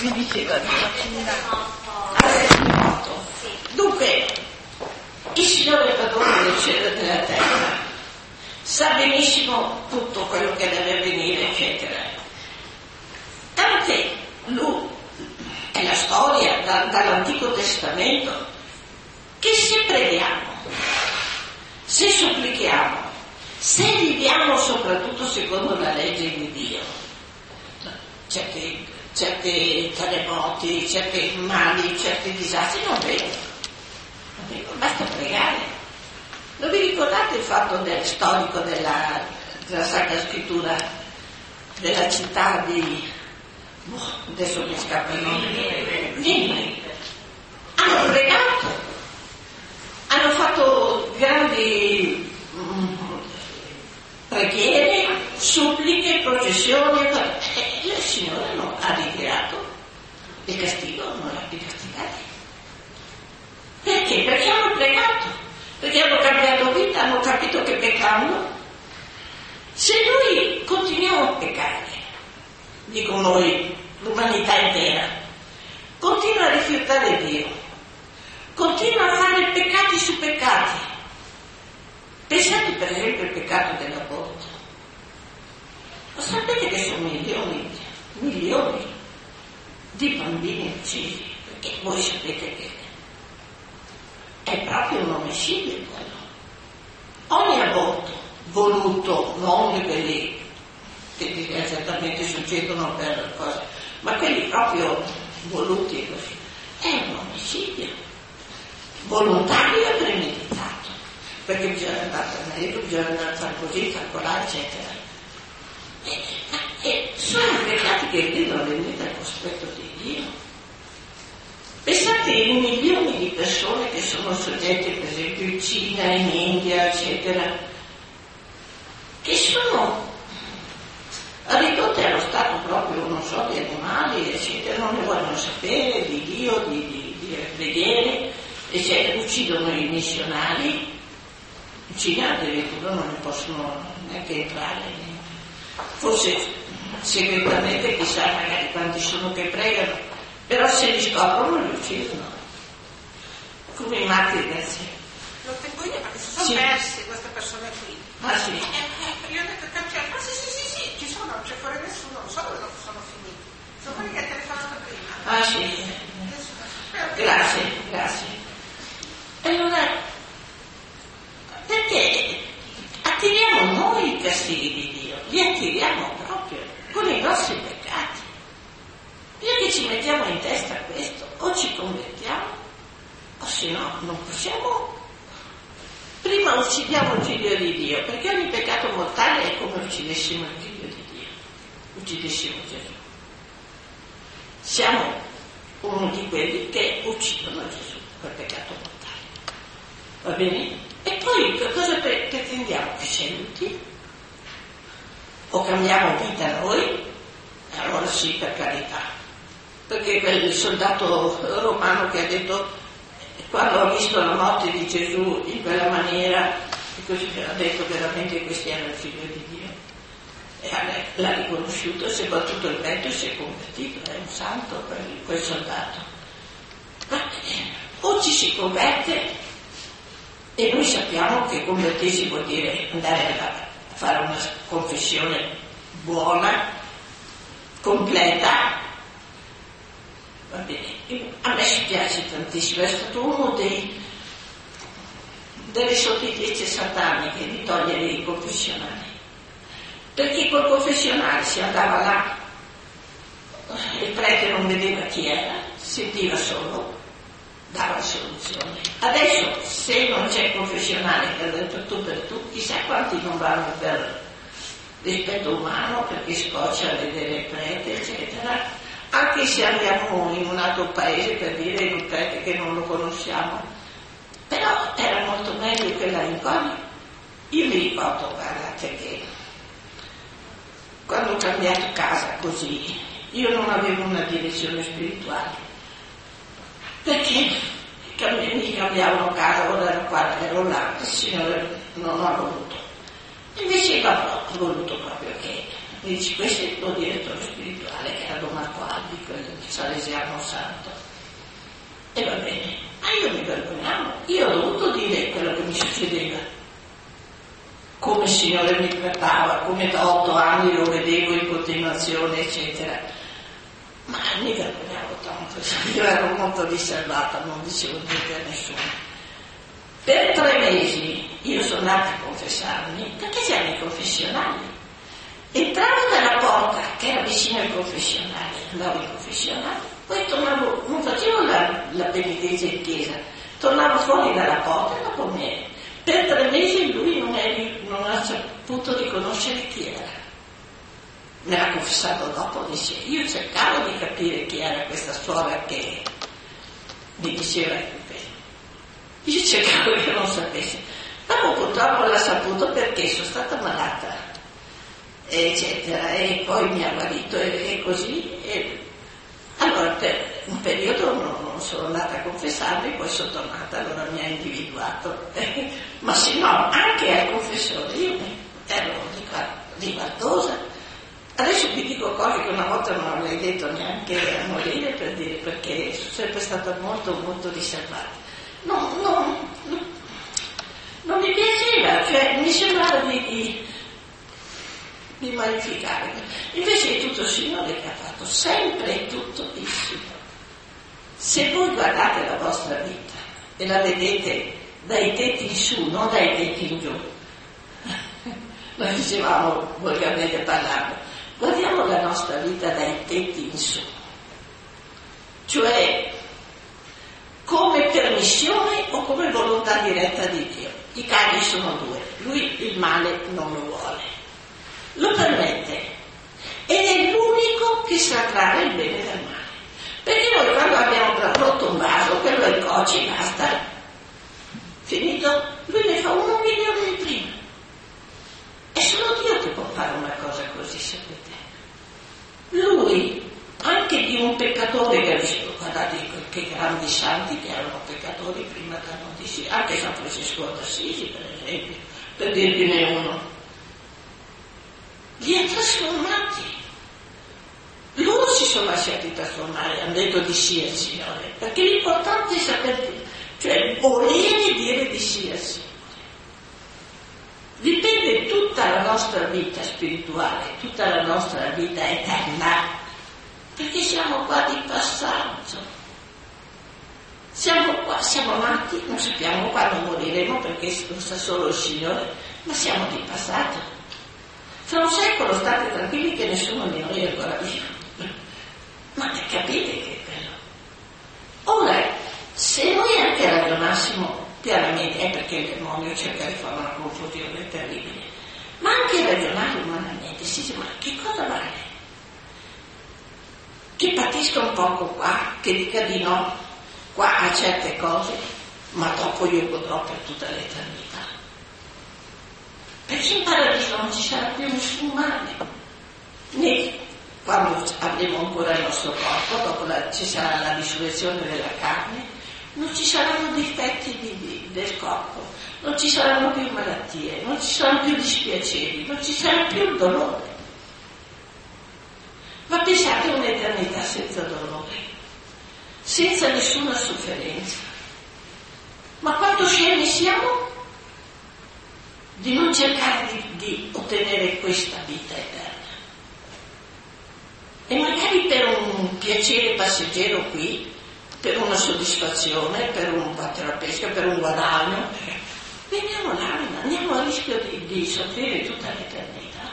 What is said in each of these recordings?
mi diceva dunque il Signore padrone del cielo e della terra sa benissimo tutto quello che deve avvenire, eccetera. Tant'è, lui è la storia dall'Antico Testamento, che se preghiamo, se supplichiamo, se viviamo soprattutto secondo la legge di Dio, certi terremoti, certi mali, certi disastri non vengono, basta pregare. Non vi ricordate il fatto storico della Sacra Scrittura della città di adesso mi scappa il nome, Ninive? Hanno pregato, hanno fatto grandi preghiere, suppliche, processioni, e il Signore ha ritirato il castigo, non l'ha più castigati. Perché? Perché hanno pregato, perché hanno cambiato vita, hanno capito che peccando. Se noi continuiamo a peccare, dico noi, l'umanità intera, continua a rifiutare Dio, continua a fare peccati su peccati. Pensate per esempio al peccato dell'aborto. Lo sapete che sono milioni di bambini uccisi? Perché voi sapete che è proprio un omicidio quello. Ogni aborto voluto, non quelli che certamente succedono per cose, ma quelli proprio voluti così, è un omicidio volontario e premeditato, perché bisogna andare al medico, bisogna andare a fare così, calcolare, eccetera. E sono peccati che rendono venire al cospetto di Dio. Pensate ai milioni di persone che sono soggette, per esempio in Cina, in India, eccetera, che sono ridotte allo stato proprio, non so, di animali, eccetera, non ne vogliono sapere di Dio, di preghiere, eccetera, uccidono i missionari, in Cina addirittura non ne possono neanche entrare, forse segretamente chissà magari quanti sono che pregano, però se li scoprono li uccidono, come i martiri del cielo. Lo tengo io perché si sono persi queste persone qui. Ah sì? Io ho detto cancello, sì, ci sono, non c'è fuori nessuno, non so dove sono finiti. Sono quelli che hai telefonato prima. Ah sì, grazie. Allora, perché attiriamo noi i castighi di Dio, li attiriamo proprio con i nostri peccati. Perché ci mettiamo in testa questo, o ci convertiamo, o se no non possiamo. Prima uccidiamo il figlio di Dio, perché ogni peccato mortale è come uccidessimo il figlio di Dio, uccidessimo Gesù. Siamo uno di quelli che uccidono Gesù per peccato mortale. Va bene? E poi che cosa pretendiamo? Che sia utile? O cambiamo vita noi? Allora sì, per carità. Perché quel soldato romano che ha detto, quando ha visto la morte di Gesù in quella maniera, e così ha detto veramente che questo era il figlio di Dio, e l'ha riconosciuto, si è battuto il petto e si è convertito, è un santo quel soldato. Ma o ci si converte, e noi sappiamo che convertirsi vuol dire andare a fare una confessione buona, completa. Va bene, a me piace tantissimo, è stato uno delle sottigliezze sataniche di togliere i confessionali, perché col confessionale si andava là, il prete non vedeva chi era, sentiva solo, dava la soluzione. Adesso se non c'è confessionale per tu, chissà quanti non vanno per rispetto umano, perché scoccia a vedere il prete, eccetera. Anche se andiamo in un altro paese per dire in un prete che non lo conosciamo, però era molto meglio quella incognita. Io mi ricordo, guardate, che quando ho cambiato casa così, io non avevo una direzione spirituale, perché mi cambiavano casa, ora ero qua, ero là, il Signore non ha voluto. Invece ha voluto proprio che mi dice, questo è il tuo direttore spirituale, che era Don Marco Albi, salesiano santo. E va bene, ma io mi vergognavo, io ho dovuto dire quello che mi succedeva. Come il Signore mi trattava, come da 8 anni lo vedevo in continuazione, eccetera. Ma mi vergognavo tanto, io ero molto riservata, non dicevo niente a nessuno. Per 3 mesi io sono andata a confessarmi, perché c'erano i confessionali. Entravo dalla porta, che era vicino ai confessionali, andavo in confessionale, poi tornavo, non facevo la penitenza in chiesa, tornavo fuori dalla porta e dopo me. Per 3 mesi lui non ha saputo riconoscere chi era. Me l'ha confessato dopo, dice, io cercavo di capire chi era questa suora che mi diceva io cercavo che non sapessi. Dopo purtroppo l'ha saputo perché sono stata malata, eccetera, e poi mi ha guarito e così. Allora per un periodo non sono andata a confessarmi, poi sono tornata, allora mi ha individuato. Ma se no, anche al confessore, io ero rivaldosa. Adesso vi dico cose che una volta non avrei detto neanche a morire, per dire, perché sono sempre stata molto, molto riservata. Non mi piaceva, cioè mi sembrava di maleficare. Invece è tutto il Signore che ha fatto, sempre tutto il Signore. Se voi guardate la vostra vita e la vedete dai tetti in su, non dai tetti in giù, noi dicevamo volgarmente parlando, guardiamo la nostra vita dai tetti in su, cioè come permissione o come volontà diretta di Dio. I casi sono 2, lui il male non lo vuole, lo permette ed è l'unico che sa trarre il bene dal male. Perché noi quando abbiamo rotto un vaso, quello è il cocci, basta, finito, lui ne fa 1 milione di prima. È solo Dio che può fare una cosa così, sapete. Lui, anche di un peccatore che ha visto, guardate che grandi santi che erano peccatori prima da non dirsi, anche San Francesco d'Assisi per esempio, per dirvene uno, li ha trasformati. Loro si sono lasciati trasformare, hanno detto di sì al Signore, perché l'importante è saper, cioè volere dire di sì al Signore. Dipende tutta la nostra vita spirituale, tutta la nostra vita eterna, perché siamo qua di passaggio. Siamo qua, siamo nati, non sappiamo quando moriremo perché lo sa solo il Signore, ma siamo di passaggio. Fra un secolo state tranquilli che nessuno di noi è ancora vivo. Ma capite che è quello? Ora, se noi anche ragionassimo pianamente, è perché il demonio cerca di fare una confusione terribile, ma anche ragionare umanamente, si dice, ma che cosa vale? Che patisca un poco qua, che dica di no qua a certe cose, ma dopo io godrò per tutta l'eternità. Perché in paradiso non ci sarà più nessun male, né quando avremo ancora il nostro corpo, dopo ci sarà la risurrezione della carne, non ci saranno difetti del corpo, non ci saranno più malattie, non ci saranno più dispiaceri, non ci sarà più il dolore. Ma pensate a un'eternità senza dolore, senza nessuna sofferenza. Ma quanto scemi siamo di non cercare di ottenere questa vita eterna? E magari per un piacere passeggero qui, per una soddisfazione, per un battere a pesca, per un guadagno, veniamo l'anima, andiamo a rischio di soffrire tutta l'eternità.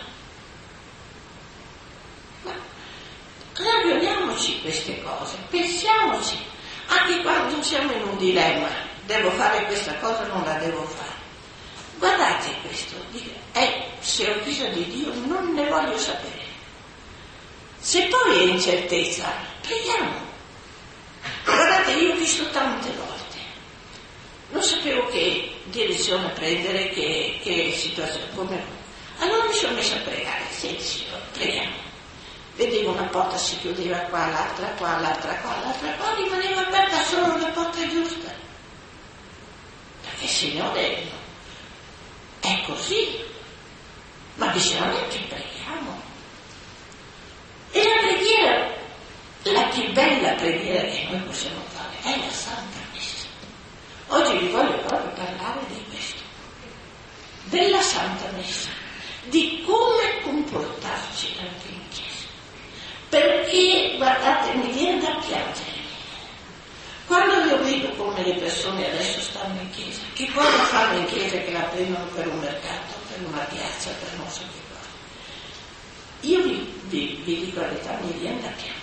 Ma ragioniamoci queste cose, pensiamoci, anche quando siamo in un dilemma, devo fare questa cosa, non la devo fare. Guardate questo, se ho bisogno di Dio non ne voglio sapere. Se poi è incertezza, preghiamo. Guardate, io ho visto tante volte, non sapevo che direzione prendere, che situazione, come. Allora mi sono messa a pregare, sì, Signore, preghiamo. Vedevo una porta si chiudeva qua, l'altra qua, l'altra qua, l'altra qua, rimaneva aperta solo la porta giusta. Perché Signore è così, ma bisogna che preghiamo. E la preghiera, la più più bella preghiera che noi possiamo fare è la Santa Messa. Oggi vi voglio proprio parlare di questo, della Santa Messa, di come comportarci anche in chiesa. Perché, guardate, mi viene da piangere. Quando io vedo come le persone adesso stanno in chiesa, che cosa fanno in chiesa che la prendono per un mercato, per una piazza, per non so che cosa. Io vi dico la verità, mi viene da piangere.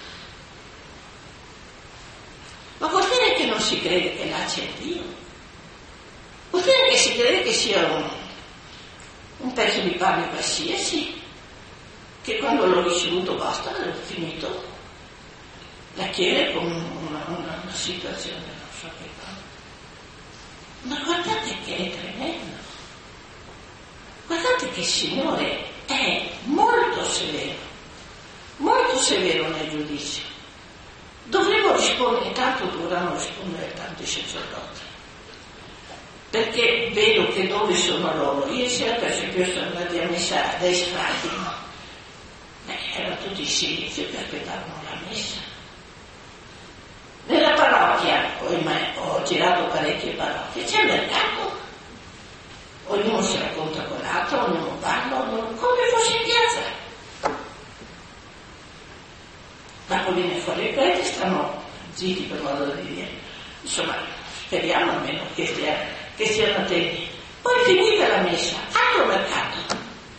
Ma vuol dire che non si crede che là c'è Dio? Vuol dire che si crede che sia un pezzo di pane qualsiasi, che quando l'ho ricevuto basta, l'ho finito. La chiede come una situazione, non so che cosa. Ma guardate che è tremendo. Guardate che il Signore è molto severo nel giudizio. Dovremmo rispondere, tanto dovranno rispondere tanti sacerdoti. Perché vedo che dove sono loro? Ieri sera per esempio sono andati a messa dai frati, no? Erano tutti in silenzio che aspettavano la messa. Nella parrocchia, ho girato parecchie parrocchie, c'è il mercato. Ognuno si racconta con l'altro, ognuno parla, come fosse in piazza. Dopo viene fuori i preti, stanno zitti per modo di dire. Insomma, speriamo almeno che stiano attenti. Poi finita la messa, altro mercato.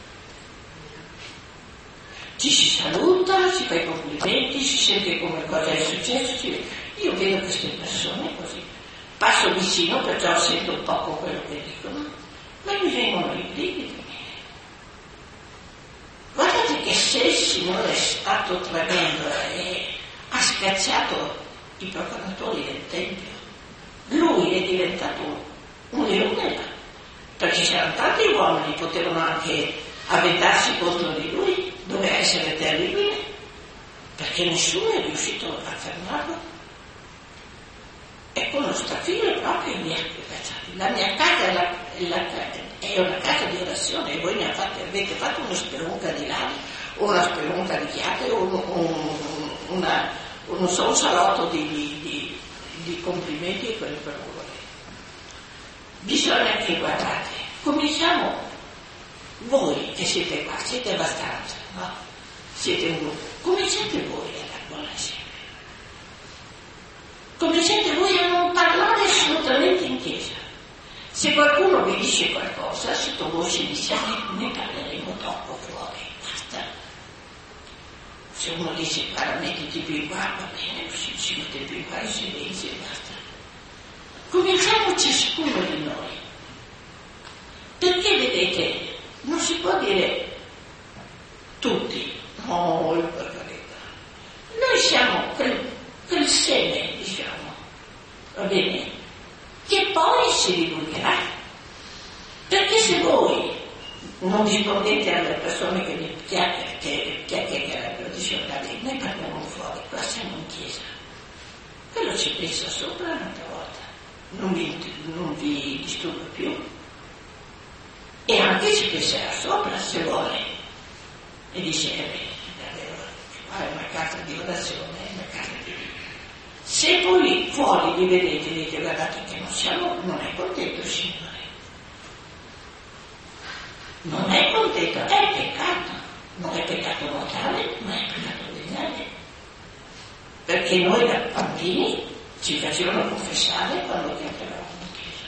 Ci si saluta, si fa i complimenti, si sente come cosa è successo. Io vedo queste persone così. Passo vicino, perciò sento un poco quello che dicono, ma mi vengono i brividi. Guardate che se il Signore è stato tremendo e ha scacciato i procuratori del Tempio, lui è diventato un leone, perché c'erano tanti uomini che potevano anche avventarsi contro di lui, doveva essere terribile, perché nessuno è riuscito a fermarlo. E con lo staffino proprio mi ha cacciato. La mia casa è una casa di orazione e voi avete fatto una spelunca di lari, una spelunca di chiacchiere, un salotto di complimenti e quello per voi. Bisogna che guardate, cominciamo, voi che siete qua, siete abbastanza, no? Siete un gruppo, cominciate voi a raccogliere insieme. Cominciate voi a non parlare assolutamente in chiesa. Se qualcuno vi dice qualcosa, sottovoce diciamo ne parleremo dopo fuori, basta. Se uno dice guarda mettiti più in qua, va bene, così ci mette più in qua in silenzio e basta. Cominciamo ciascuno di noi. Perché vedete, non si può dire tutti, no, per carità. Noi siamo quel seme, diciamo, va bene? Che poi si divulgherà. Perché se voi non rispondete alle persone che vi chiacchiererebbero, dicevano, noi parliamo fuori, qua siamo in chiesa. Quello ci pensa sopra un'altra volta, non vi disturba più. E anche ci penserà sopra se vuole. E dice, qua è una casa di orazione, è una casa di Dio. Se poi fuori vi vedete e dite guardate che non è contento il Signore. Non è contento, è peccato. Non è peccato mortale, ma è peccato veniale. Perché noi da bambini ci facevano confessare quando chiacchieravamo in chiesa.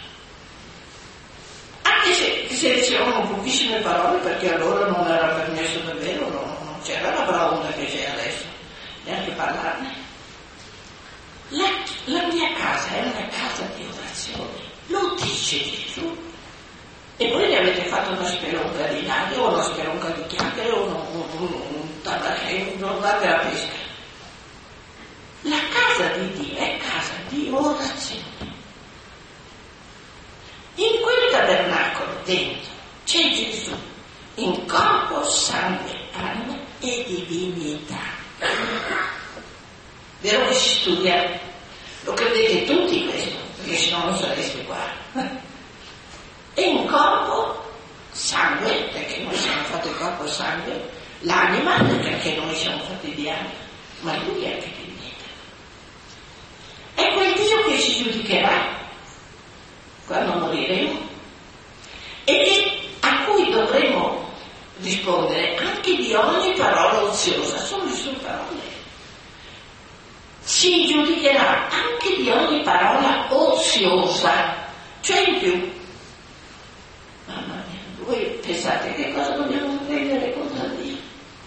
Anche se dicevano pochissime parole, perché allora non era permesso davvero, non c'era la bravura che c'è adesso, neanche parlarne. La mia casa è una casa di orazione, lo dice Gesù. E voi ne avete fatto una spelonca di nadi o una spelonca di chiacchiere o un tabacchino, non date la pesca. La casa di Dio è casa di orazione. In quel tabernacolo dentro c'è Gesù, in corpo, sangue, anima e divinità. Vero che si studia? Lo credete tutti questo, perché sennò non sareste qua. E in corpo, sangue, perché noi siamo fatti corpo e sangue, l'anima, perché noi siamo fatti di anima, ma lui è anche divinità. ci giudicherà quando moriremo e a cui dovremo rispondere anche di ogni parola oziosa. Sono le sue parole. Ci giudicherà anche di ogni parola oziosa, cioè in più. Mamma mia, voi pensate che cosa dobbiamo prendere contro Dio?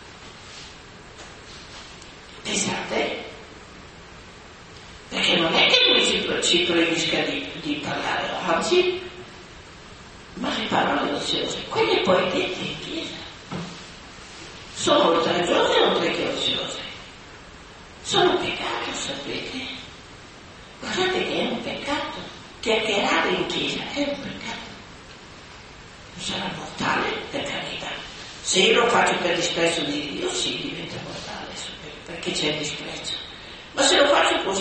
Pensate? Perché non è che lui ci proibisca di parlare oggi, ma le parole oziose, quelle poi dette in chiesa, sono oltraggiose oltre che oziose. Sono peccato, sapete? Guardate che è un peccato. Chiacchierare in chiesa è un peccato. Non sarà mortale, per carità. Se io lo faccio per disprezzo di Dio, sì, diventa mortale, perché c'è il disprezzo. Ma se lo faccio così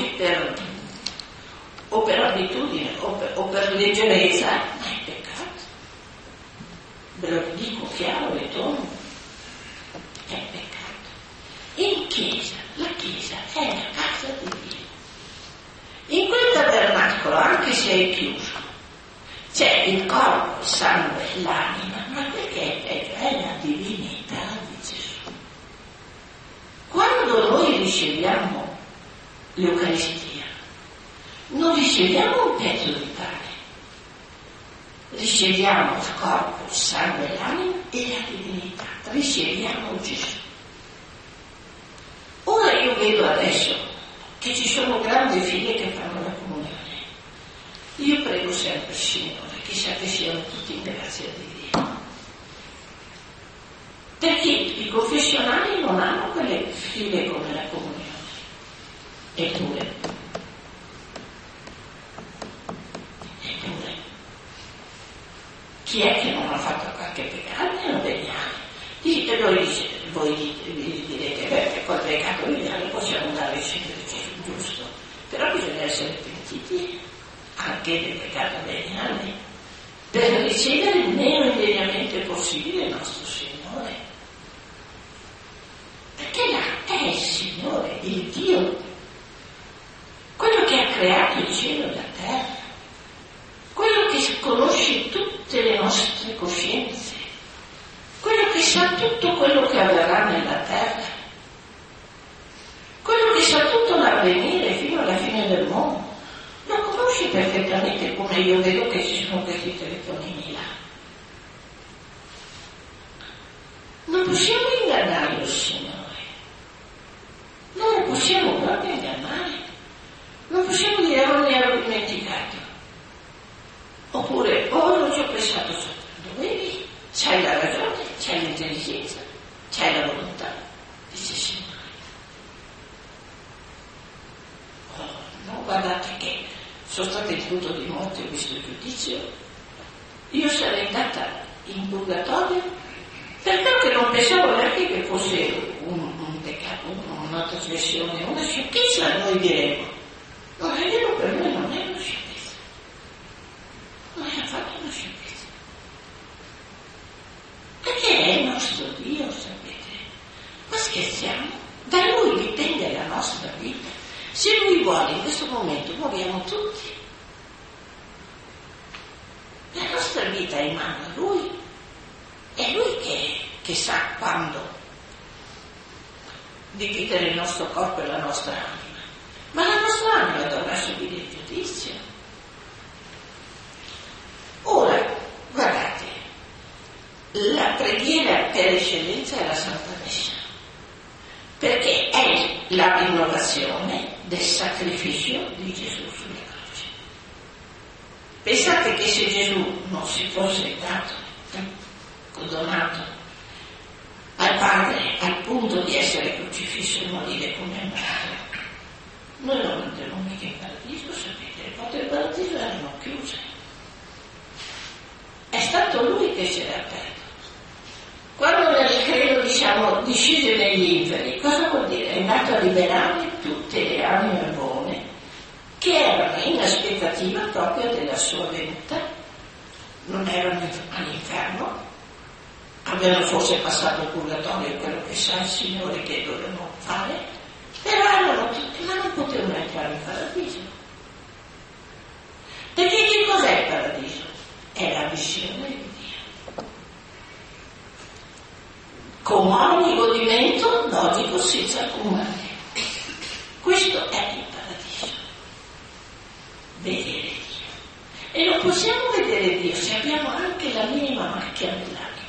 o per abitudine o per leggerezza, ma è peccato. Ve lo dico chiaro e tondo. È peccato. In chiesa, la chiesa è la casa di Dio. In quel tabernacolo, anche se è chiuso, c'è il corpo, il sangue, l'anima, ma quel che è peggio è la divinità di Gesù. Quando noi riceviamo l'Eucaristia, non riceviamo un pezzo di pane, riceviamo il corpo, il sangue, l'anima e la divinità, riceviamo Gesù. Ora io vedo adesso che ci sono grandi figlie che fanno la comunione. Io prego sempre il Signore, chissà che siano tutti in grazia di Dio. Perché i confessionali non hanno quelle figlie come la comunione. Eppure, chi è che non ha fatto qualche peccato? Non veniamo. Voi direte, beh, col peccato veniale possiamo andare a ricevere Gesù, giusto? Però bisogna essere pentiti anche del peccato veniale per ricevere il meno indegnamente possibile il nostro Signore. Perché là è il Signore, il Dio, quello che ha creato il cielo e la terra, quello che conosce tutte le nostre coscienze, quello che sa tutto quello che avverrà nella terra, quello che sa tutto l'avvenire fino alla fine del mondo, lo conosce perfettamente, come io vedo che ci sono questi telefonini là. Non possiamo ingannare il Signore, non lo possiamo proprio ingannare, non possiamo dire non mi ero dimenticato, oppure non ci ho pensato sopra. Dovevi? C'hai la ragione, c'hai l'intelligenza, c'hai la volontà, dice il Signore. No, guardate che sono stata in punto di morte, ho visto il giudizio, io sarei andata in purgatorio perché non pensavo neanche che fosse un peccato, una trasgressione, una sciocchezza, noi diremo. No, è vero, per noi non è una sciocchezza, non è affatto una sciocchezza. Perché è il nostro Dio, sapete? Ma scherziamo? Da Lui dipende la nostra vita. Se Lui vuole, in questo momento moriamo tutti. La nostra vita è in mano a Lui. È Lui che sa quando dividere il nostro corpo e la nostra anima. Ma la nostra anima dovrà subire il giudizio. Ora, guardate, la preghiera per eccellenza è la Santa Messa, perché è la rinnovazione del sacrificio di Gesù sulla croce. Pensate che se Gesù non si fosse donato al Padre al punto di essere crocifisso e morire come è morto, noi non andremo mica in paradiso, sapete, le porte del paradiso erano chiuse. È stato Lui che ce le ha aperte. Quando nel credo discese negli inferi, cosa vuol dire? È andato a liberare tutte le anime buone che erano in aspettativa proprio della sua venuta, non erano all'inferno, avevano forse passato il purgatorio, quello che sa il Signore che dovevano fare, però erano tutti, ma non potevano entrare in paradiso. mondo senza alcun male. Questo è il paradiso, vedere Dio. E non possiamo vedere Dio se abbiamo anche la minima macchia nell'anima.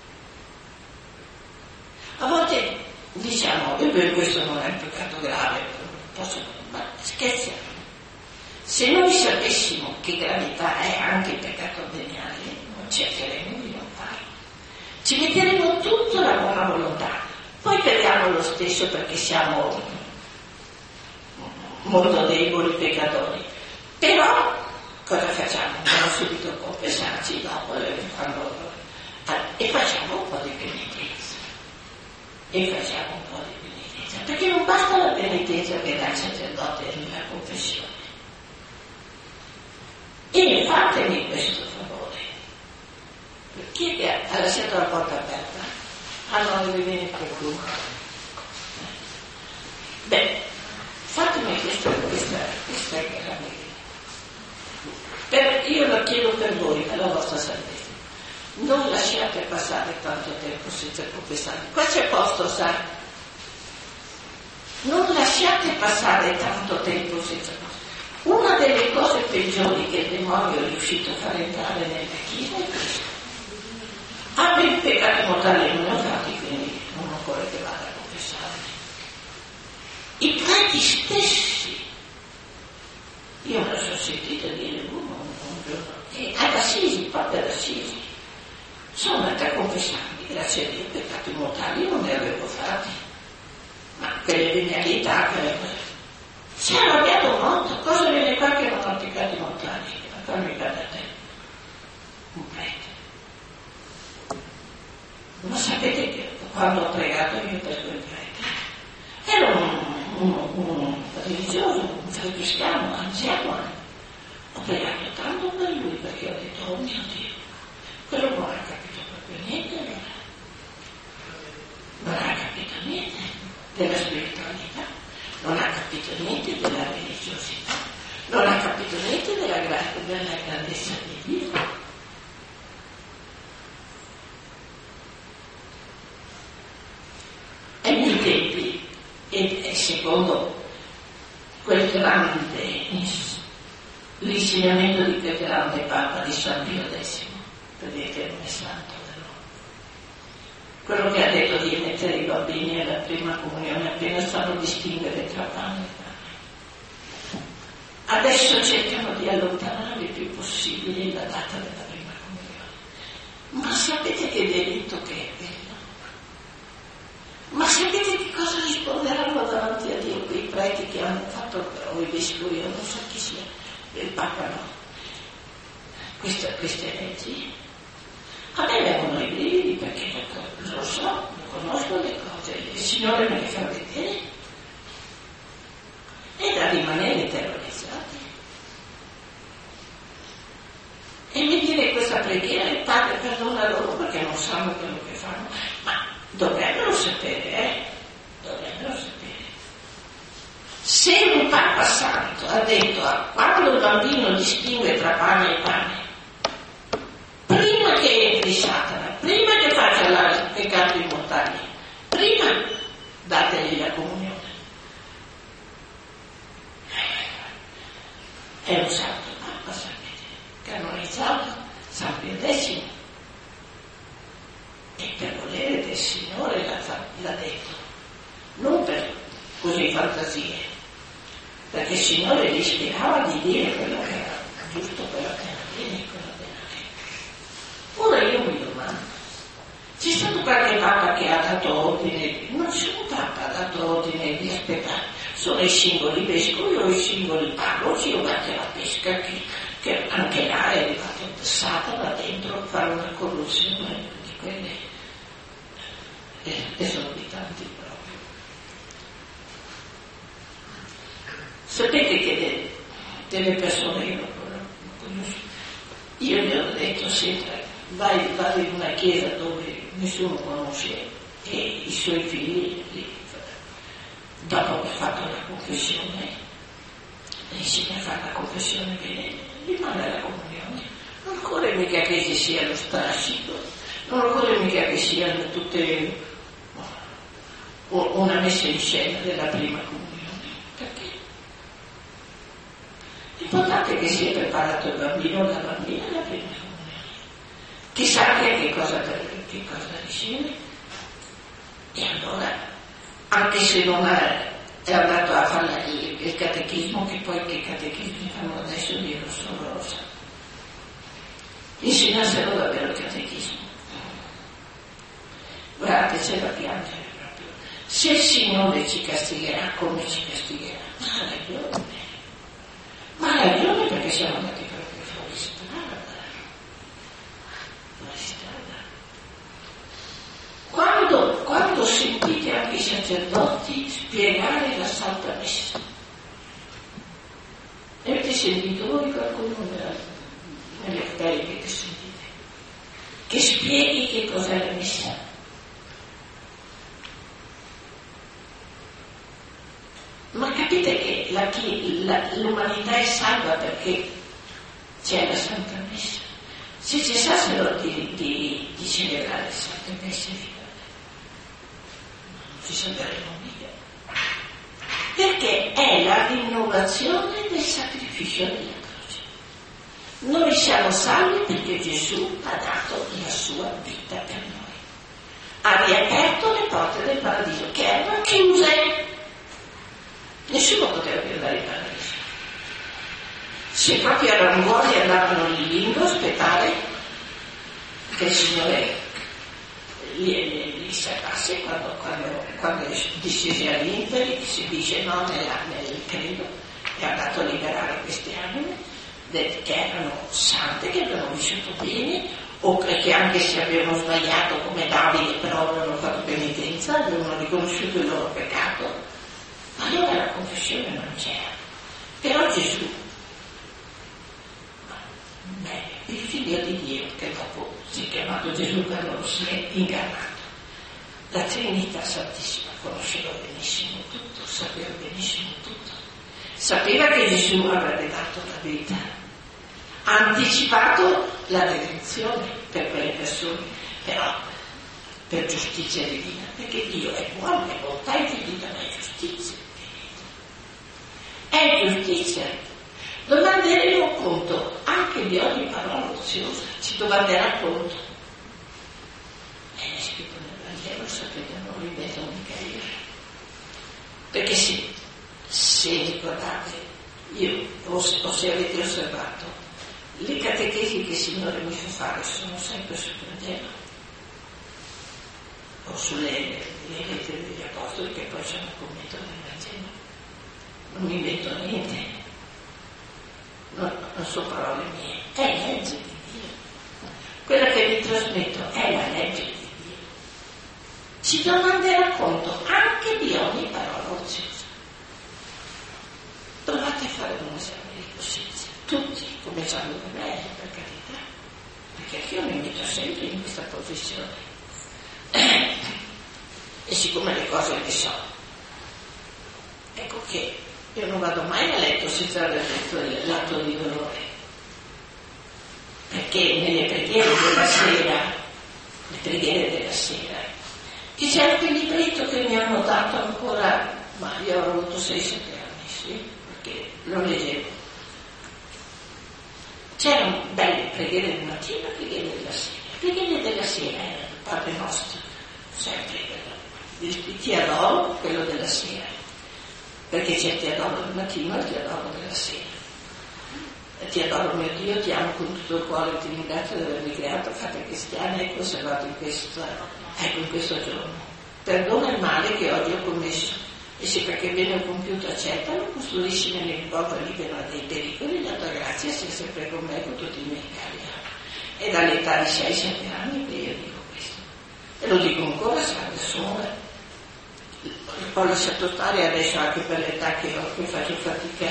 A volte diciamo, questo non è un peccato grave, ma scherziamo. Se noi sapessimo che gravità è anche il peccato veniale, non cercheremo di non farlo. Ci metteremo tutta la buona volontà, poi pecchiamo lo stesso perché siamo molto deboli peccatori. Però cosa facciamo? Andiamo subito a confessarci dopo e facciamo un po' di penitenza. Perché non basta la penitenza che dà il sacerdote nella confessione. E fatemi questo favore. Chi è che ha lasciato la porta aperta? Ah no, deve venire qualcuno. Beh, fatemi questa caramella. Io la chiedo per voi, per la vostra salvezza. Non lasciate passare tanto tempo senza confessare. Qua c'è posto, sai? Non lasciate passare tanto tempo senza confessare. Una delle cose peggiori che il demonio è riuscito a fare entrare nella Chiesa è questo. I peccati mortali non ne ho fatti, quindi non occorre che vada a confessare. I preti stessi, io me lo sono sentito dire uno un giorno, e ad Assisi, proprio ad Assisi, sono andata a confessarmi, grazie a Dio, peccati mortali io non ne avevo fatti, ma quelle venialità, si è arrabbiato molto. Cosa viene qua che non ho peccati mortali? Ma fammi da te, un prete. Ma sapete che quando ho pregato io per quel prete era un religioso, un francescano, anziano. Ho pregato tanto per lui perché ho detto, oh mio Dio, quello non ha capito proprio niente allora. Non ha capito niente della spiritualità, non ha capito niente della religiosità, non ha capito niente della grandezza di Dio. Ai miei tempi, e secondo quel grande l'insegnamento di quel grande Papa di San Pio X, vedete, non è santo però, quello che ha detto di mettere i bambini alla prima comunione appena sanno distinguere tra pane e pane. Adesso cercano di allontanare il più possibile la data della prima comunione. Ma sapete che delitto che è quello? Ma sapete che cosa risponderanno davanti a Dio quei preti che hanno fatto, o i vescovi, io non so chi sia, il Papa no, queste leggi? A me vengono i brividi perché lo so, lo conosco le cose, il Signore me le fa vedere, è da rimanere terrorizzati. E mi viene questa preghiera, il Padre perdona loro perché non sanno quello che fanno, ma dovrebbero sapere, dovrebbero sapere. Se un Papa Santo ha detto quando il bambino distingue tra pane e pane, prima che entri Satana, prima che faccia i peccati mortali, prima dategli la comunione. È un santo Papa, sapete, canonizzato San Pio X. E per volere del Signore l'ha detto, non per così fantasie, perché il Signore gli ispirava di dire quello che era giusto, quello che era bene, quello che era bene. Ora io mi domando, c'è stato qualche Papa che ha dato ordine? Non c'è un Papa ha dato ordine di aspettare, sono i singoli vescovi o i singoli parroci o anche la pesca che anche là è arrivato Satana dentro a fare una corruzione di quelle esorbitanti proprio. Sapete che delle persone, io non conosco, io gli ho detto sempre, vai in una chiesa dove nessuno conosce e i suoi figli, dopo aver fatto la confessione, insegna a fare la confessione bene, gli manda la comunione. Non occorre mica che ci sia lo strascico, non occorre mica che siano tutte una messa in scena della prima comunione. Perché? L'importante è che sia preparato il bambino o la bambina alla prima comunione, che sappia che cosa riceve. E allora, anche se non è andato a fare il catechismo, che poi che catechismi fanno adesso, io non so, lo so. Insegnassero davvero il catechismo. Guardate, c'è da piangere proprio. Se il Signore ci castigherà, come ci castigherà? Ma ha ragione perché siamo andati proprio fuori strada. Quando sentite anche i sacerdoti spiegare la Santa Messa, avete sentito voi qualcuno nelle prediche che sentite che spieghi che cos'è la Messa? Ma capite che l'umanità è salva perché c'è la Santa Messa. Se cessassero di celebrare le Sante Messe, non ci salveremo mica. Perché è la rinnovazione del sacrificio della croce. Noi siamo salvi perché Gesù ha dato la sua vita per noi. Ha riaperto le porte del paradiso che erano chiuse. Nessuno poteva più andare in paradiso. Se proprio erano buoni andavano lì in limbo a aspettare che il Signore li salvasse quando discese all'Inter, si dice no nel credo, è andato a liberare queste anime che erano sante, che avevano vissuto bene, o che anche se avevano sbagliato come Davide però avevano fatto penitenza, avevano riconosciuto il loro peccato. Allora la confessione non c'era. Però Gesù, il figlio di Dio, che dopo si è chiamato Gesù quando si è incarnato, la Trinità Santissima conosceva benissimo tutto, sapeva benissimo tutto. Sapeva che Gesù avrebbe dato la vita, ha anticipato la redenzione per quelle persone, però per giustizia divina, perché Dio è buono, è bontà infinita, ma è giustizia. È giustizia. Domanderemo conto anche di ogni parola oziosa, ci domanderà conto. È scritto nel Vangelo, sapete, non lo invento mica io. Perché se ricordate, o se avete osservato, le catechesi che il Signore mi fa fare sono sempre sul Vangelo, o sulle lettere degli Apostoli, che poi sono commento nel Vangelo. Non mi invento niente, non sono parole mie, è legge di Dio. Quella che vi trasmetto è la legge di Dio. Ci domanderà conto anche di ogni parola oziosa. Provate a fare un esame di coscienza, tutti, cominciando da me, per carità, perché io mi metto sempre in questa posizione. E siccome le cose le so, ecco che io non vado mai a letto senza aver letto l'atto di dolore, perché nelle preghiere della sera, che c'è anche il libretto che mi hanno dato ancora, ma io ho avuto 6-7 anni, sì, perché lo leggevo. C'erano belle preghiere del mattino e preghiere della sera. Le preghiere della sera erano il Padre Nostro, sempre il Ti adoro, quello della sera. Perché c'è il ti adoro del mattino e il ti adoro della sera. Ti adoro mio Dio, ti amo con tutto il cuore, ti ringrazio di avermi creato, fatta cristiana e conservato in questo giorno. Perdona il male che oggi ho commesso e se perché bene ho compiuto accettalo, costruisci nel ricordo libero dei pericoli, la tua grazia sia sempre con me con tutti i miei cari. E dall'età di 6-7 anni che io dico questo. E lo dico ancora, sarà da sola. Poi lasciato stare adesso anche per l'età che ho, che faccio fatica,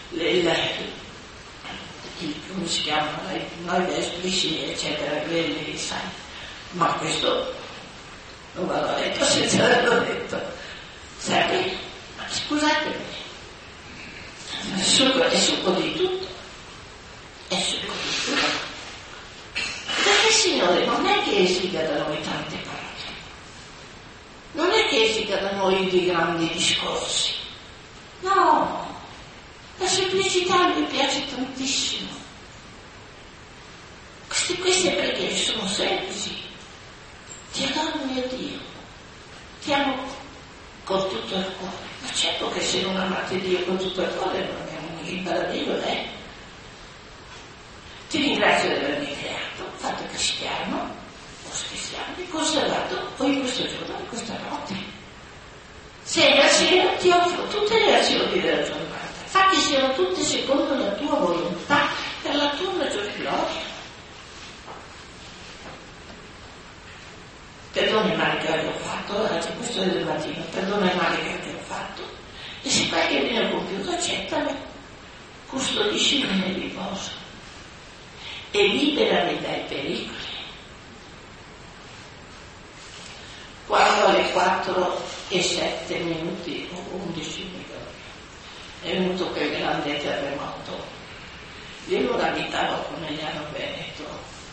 come si chiamano, noi vesplici, eccetera, sai. Ma questo non vado a letto senza averlo detto. Sai, ma scusatemi, è succo di tutto. È succo di tutto. Perché il Signore non è che esiga da noi tante parole. Non è che esiga da noi di grandi discorsi. No, la semplicità mi piace tantissimo. Queste preghiere sono semplici. Ti adoro mio Dio, ti amo con tutto il cuore. Ma certo che se non amate Dio con tutto il cuore non abbiamo il paradiso, Ti ringrazio di avermi creato, fatto cristiano, di conservato poi in questo giorno, in questa notte. Se la sera ti offro tutte le azioni della giornata, fa che siano tutte secondo la tua volontà, per la tua maggiore gloria. Perdona il male che avevo fatto, oggi questo è del mattino, perdona il male che avevo fatto, e se fai che viene compiuto, accettalo, custodiscimi nel riposo e liberami dai pericoli. Quando alle 4:07 o 11 è venuto quel grande terremoto, io non abitavo a Conegliano Veneto,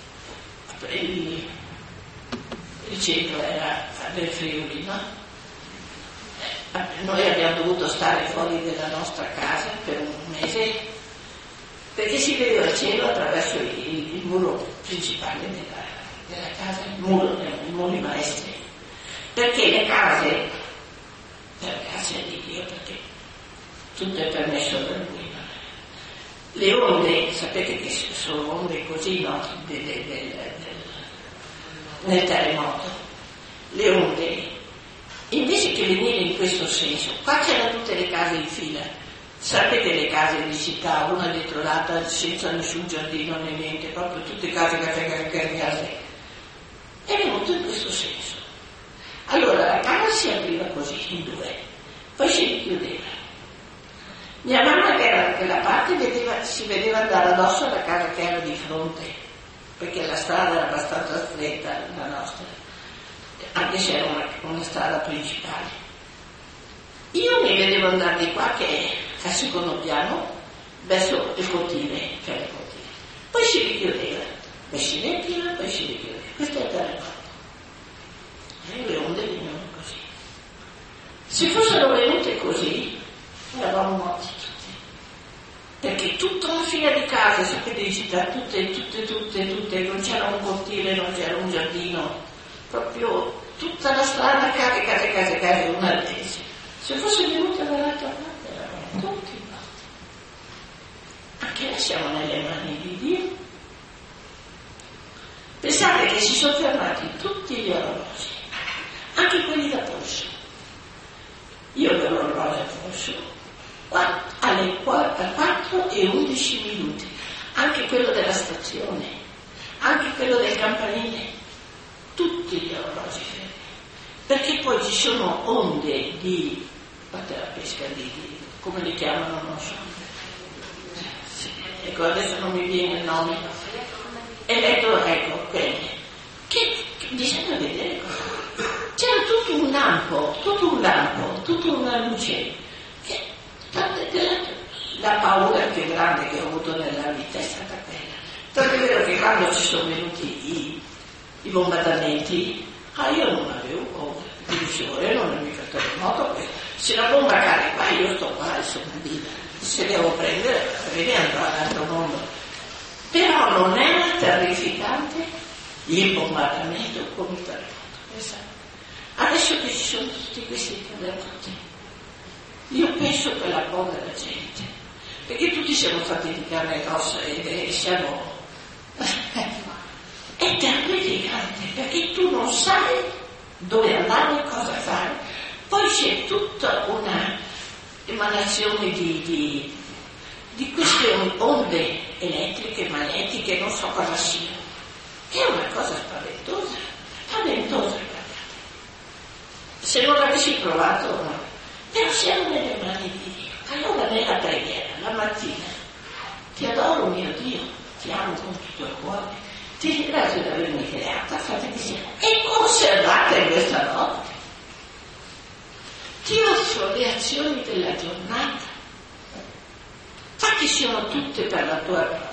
il centro era del Friuli, no? Noi abbiamo dovuto stare fuori dalla nostra casa per un mese perché si vedeva il cielo attraverso il muro principale della casa, i muri maestri, perché le case, per grazia di Dio, perché tutto è permesso da Lui, le onde, sapete che sono onde così, no? Nel terremoto, le onde, invece che venire in questo senso, qua c'erano tutte le case in fila, sapete le case di città, una dietro l'altra, senza nessun giardino né niente, proprio tutte case case, è venuto in questo senso. Allora la casa si apriva così, in due, poi si richiudeva. Mia mamma che era da quella parte si vedeva andare addosso alla casa che era di fronte, perché la strada era abbastanza stretta, la nostra, anche se era una strada principale. Io mi vedevo andare di qua, che è al secondo piano, verso il cortile, cioè il cortile. Poi si richiudeva, poi si riempiva, poi si richiudeva. Questo è il terremoto. E le onde venivano così. Se fossero venute così, eravamo morti tutti. Perché tutta una fila di case, sapete, di città, tutte, non c'era un cortile, non c'era un giardino, proprio tutta la strada, case, una tesi. Se fosse venuta dall'altra parte, eravamo tutti morti. Anche noi siamo nelle mani di Dio. Pensate che si sono fermati tutti gli orologi, anche quelli da polso. Io avevo l'orologio a polso alle 4:11, anche quello della stazione, anche quello del campanile, tutti gli orologi fermi, perché poi ci sono onde di, parte la pesca, come li chiamano, non so, ecco, adesso non mi viene il nome, ecco, quelli, che bisogna vedere cosa. C'era tutto un lampo, tutta una luce, che la paura più grande che ho avuto nella vita è stata quella. Tanto è vero che quando ci sono venuti i bombardamenti, io non avevo paura, dicevo, non è mica terremoto, se la bomba cade qua, io sto qua e sono viva, se devo prendere, andrò all'altro mondo. Però non era terrificante il bombardamento come il terremoto. Adesso che ci sono tutti questi terremoti, io penso per la povera gente, perché tutti siamo fatti di carne e ossa e siamo... è terrificante, perché tu non sai dove andare e cosa fare. Poi c'è tutta una emanazione di queste onde elettriche, magnetiche, non so cosa sia, che è una cosa spaventosa, guardate. Se non l'avessi provato, no. Però siamo nelle mani di Dio. Allora nella preghiera, la mattina, ti adoro mio Dio, ti amo con tutto il cuore, ti ringrazio di avermi creata, fate di sé, e conservate in questa notte. Ti offro le azioni della giornata, fa che siano tutte per la tua gloria.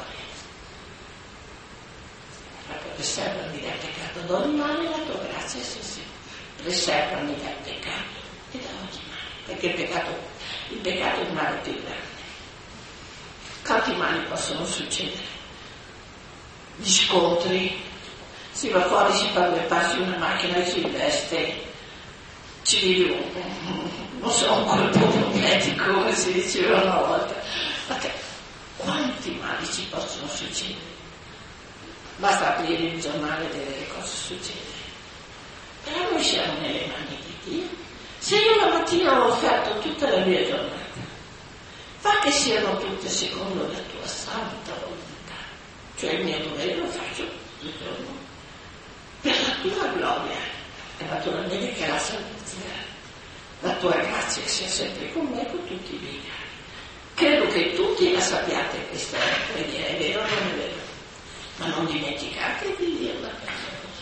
Proprio che serve di dare peccato d'ogni male, la tua grazia sia sempre. preservami dal peccato e da ogni male, perché il peccato è il male più grande. Quanti mali possono succedere? Gli scontri, si va fuori, si fa due passi una macchina e si investe, ci vivi un colpo profetico, come si diceva una volta. Ma quanti mali ci possono succedere? Basta aprire il giornale e vedere cosa succede. Però noi siamo nelle mani di Dio. Se io la mattina ho offerto tutta la mia giornata, fa che siano tutte secondo la tua santa volontà, cioè il mio dovere lo faccio tutto il giorno per la tua gloria e naturalmente che la salvezza, la tua grazia sia sempre con me, con tutti i miei cari. Credo che tutti la sappiate questa preghiera, è vero o non è vero? Ma non dimenticate di dirla per favore.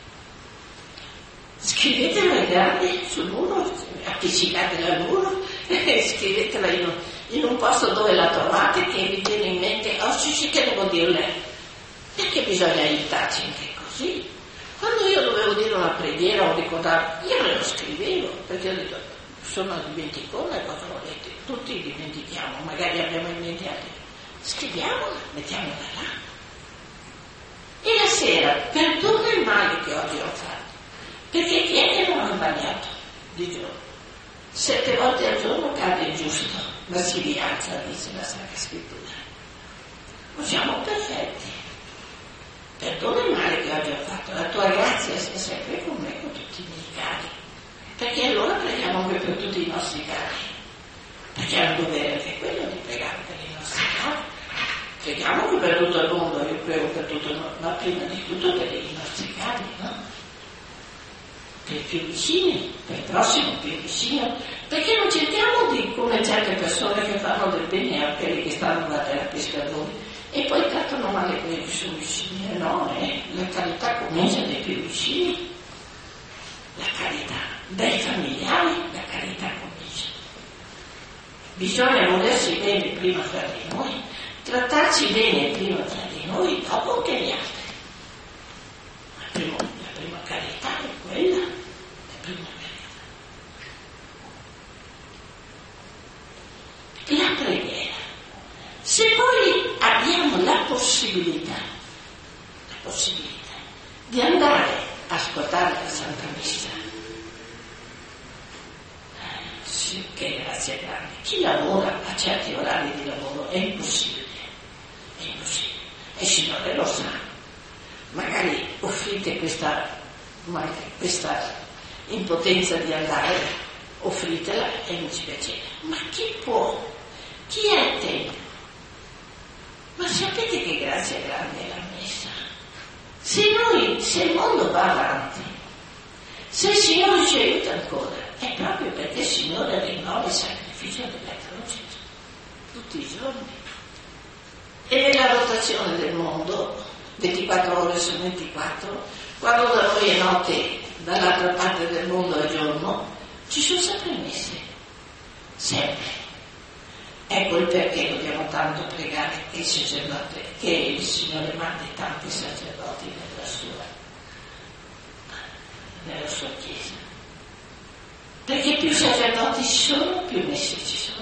Scrivetela in grande sul muro, appiccicatela al muro e scrivetela in un posto dove la trovate, che vi viene in mente, sì che devo dirle, perché bisogna aiutarci anche così. Quando io dovevo dire una preghiera o ricordare, io me lo scrivevo, perché ho detto, sono dimenticona e cosa volete, tutti dimentichiamo, magari abbiamo in mente altri, scriviamola, mettiamola là. E la sera, perdona il male che oggi ho fatto, perché chi è che non ha sbagliato di giorno? 7 volte al giorno cade il giusto, ma si rialza, dice la Sacra Scrittura. Non siamo perfetti. Perdona il male che oggi ho fatto, la tua grazia sia sempre con me, con tutti i miei cari. Perché allora preghiamo anche per tutti i nostri cari. Perché è un dovere anche quello di pregare per i nostri cari. Preghiamo anche per tutto il mondo, io prego per tutto il mondo, ma prima di tutto per i nostri cari, no? Per i più vicini, per il prossimo più vicino, perché non cerchiamo di, come certe persone che fanno del bene a quelli che stanno da terra pescatori e poi trattano male quelli che sono vicini. No, la carità comincia dai più vicini, la carità dai familiari, la carità comincia. Bisogna volersi bene prima fra di noi, trattarci bene prima tra di noi, dopo che gli altri. La prima carità è quella, la prima carità. La preghiera. Se poi abbiamo la possibilità di andare a ascoltare la Santa Messa, sì, che grazia grande. Chi lavora a certi orari di lavoro è impossibile. E il Signore lo sa. Magari offrite questa impotenza di andare, offritela e non ci piacere. Ma chi può? Chi è il tempo? Ma sapete che grazia grande è la Messa? Se il mondo va avanti, se il Signore ci aiuta ancora, è proprio perché il Signore rinnova il sacrificio della croce tutti i giorni. E nella rotazione del mondo, 24 ore su 24, quando da noi è notte, dall'altra parte del mondo è giorno, ci sono sempre messe. Sempre. Ecco il perché dobbiamo tanto pregare che il sacerdote, che il Signore mandi tanti sacerdoti nella sua Chiesa. Perché più sacerdoti ci sono, più messe ci sono.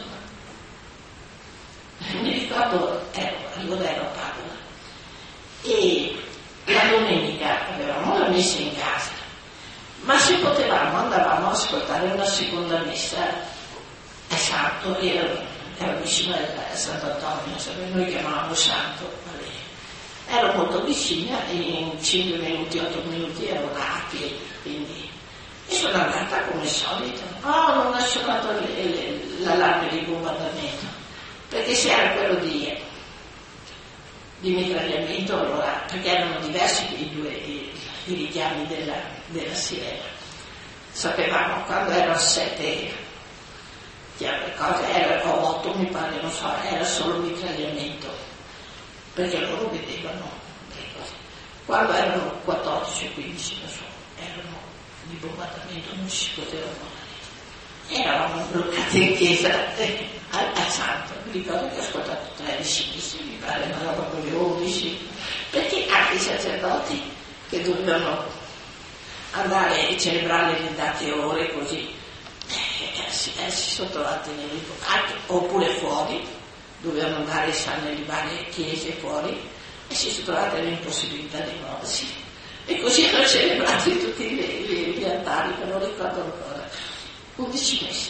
Mi ricordo, allora ero a Padova e la domenica avevamo la messa in casa, ma se potevamo andavamo a ascoltare una seconda messa a Santo, era vicino a Sant'Antonio, noi chiamavamo Santo, ero molto vicina e in 5 minuti, 8 minuti ero là, quindi. E sono andata come al solito, non ho suonato l'allarme di bombardamento, perché se era quello di mitragliamento, allora, perché erano diversi i richiami della sirena. Sapevamo quando erano 7 cose, erano 8 mi pare, non so, era solo mitragliamento, perché loro vedevano le cose. Quando erano 14 o 15, non so, erano di bombardamento, non si potevano fare. Eravamo bloccati in chiesa al Santo. Mi ricordo che ho ascoltato 13 messe, mi pare, ma dopo proprio 11, perché anche i sacerdoti che dovevano andare a celebrare le date ore così, si sono trovati nell'invocato, oppure fuori, dovevano andare nelle varie chiese fuori, e si sono trovate nell'impossibilità di muoversi. E così hanno celebrato tutti gli altari, che non ricordo ancora, 11 mesi.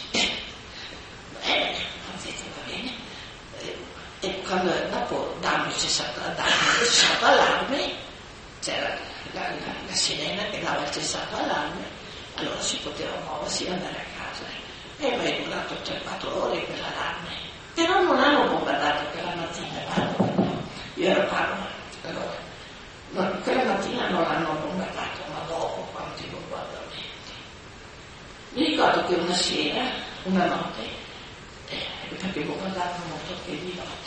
Ho detto va bene. E quando dopo danno cessato allarme, c'era la sirena che dava il cessato allarme, allora si poteva muoversi e andare a casa. E poi è durato 3-4 ore quell'allarme. Però non hanno bombardato quella mattina, io ero a Padova, allora quella mattina non l'hanno bombardato, ma dopo quanti bombardamenti. Mi ricordo che una sera, una notte, perché bombardavano molto anche di notte,